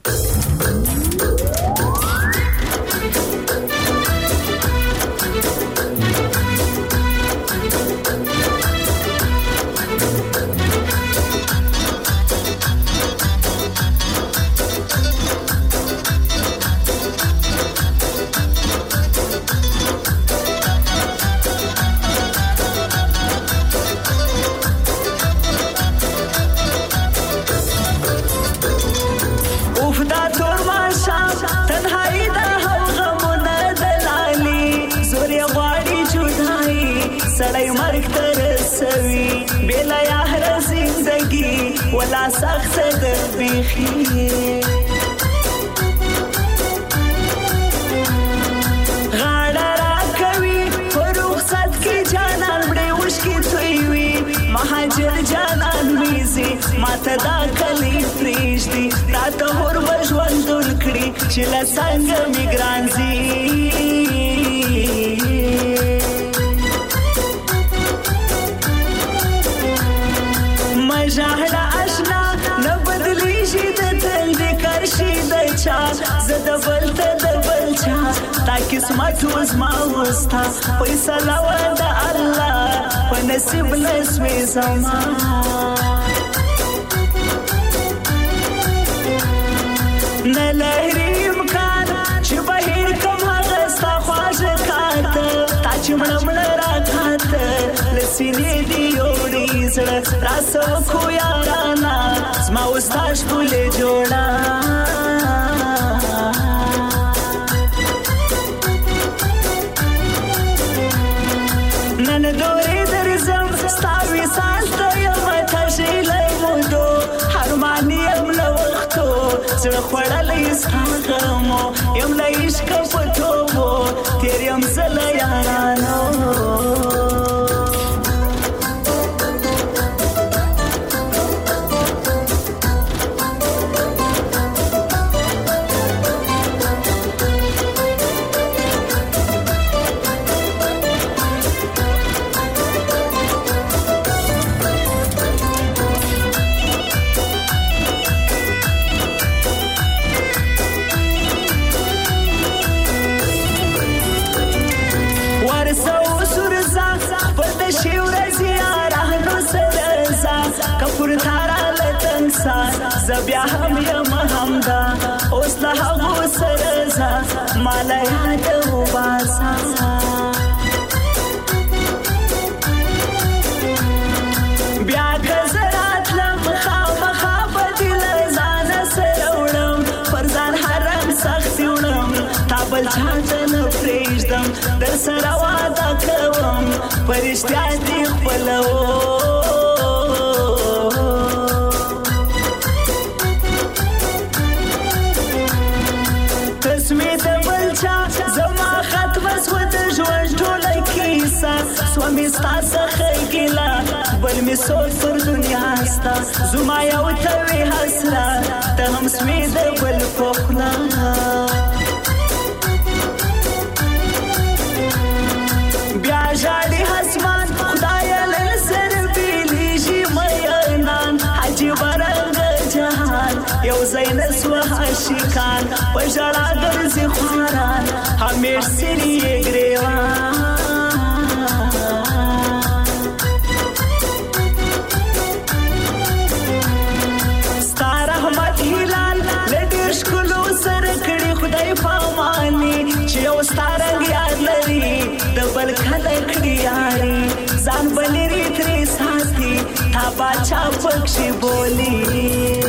ولا سخت دربيخي غاړه راکوي فرخصت کې جانان مړې وشکې توي مهاجر جانان ويزي ماته دا کلی پریږدي تا ته هر وژوندون کړي چې لا څنګه میګرانزي مجاهده اشنا نه بدلی شي د تل د کرشي د چا زده بلته د بلچا تا قسمت وزما وستا فیصله و د الله په نصیب لسوي زما نه لهري امکان چې بهر کوم هغه ستا خواږه کاته تا چې مړ راکاته لسینې دی وړي زړه راسو خو یارانا زما وستاش ټولې جوړا نن دورې درځم ستاوي سالته یم تشیلې مودو هرمانیم له وختو زړه خړلې ساغمو یم له عشق په توبو تیر یم زله یارانو زبیا هم یم همدا اوس له هغو سره زه مالا یاد وباسه بیا که زه راتلم خامخا به دې له ځانه سره وړم پر ځان حرم سختي وړم تا بل چا ته نه پرېږدم در سره واده کوم په رښتیا دې خپلوم سوامي ستاسو خیګلا بل می سوچ پر دنیا ستا زما یو ته وی حسرت ته هم سمید بل فوقنا بیا جاړي حسمان خدای له سر بیلی جی مېنان حجی ورنګ جهان یو زین سو عاشقان پښړا ګرځي خواران همیش سری ګریوان خو ستارنګ یاد لري د بل خلک دیاري ځان بلری ترې ساتي تا باچا پکښې بولی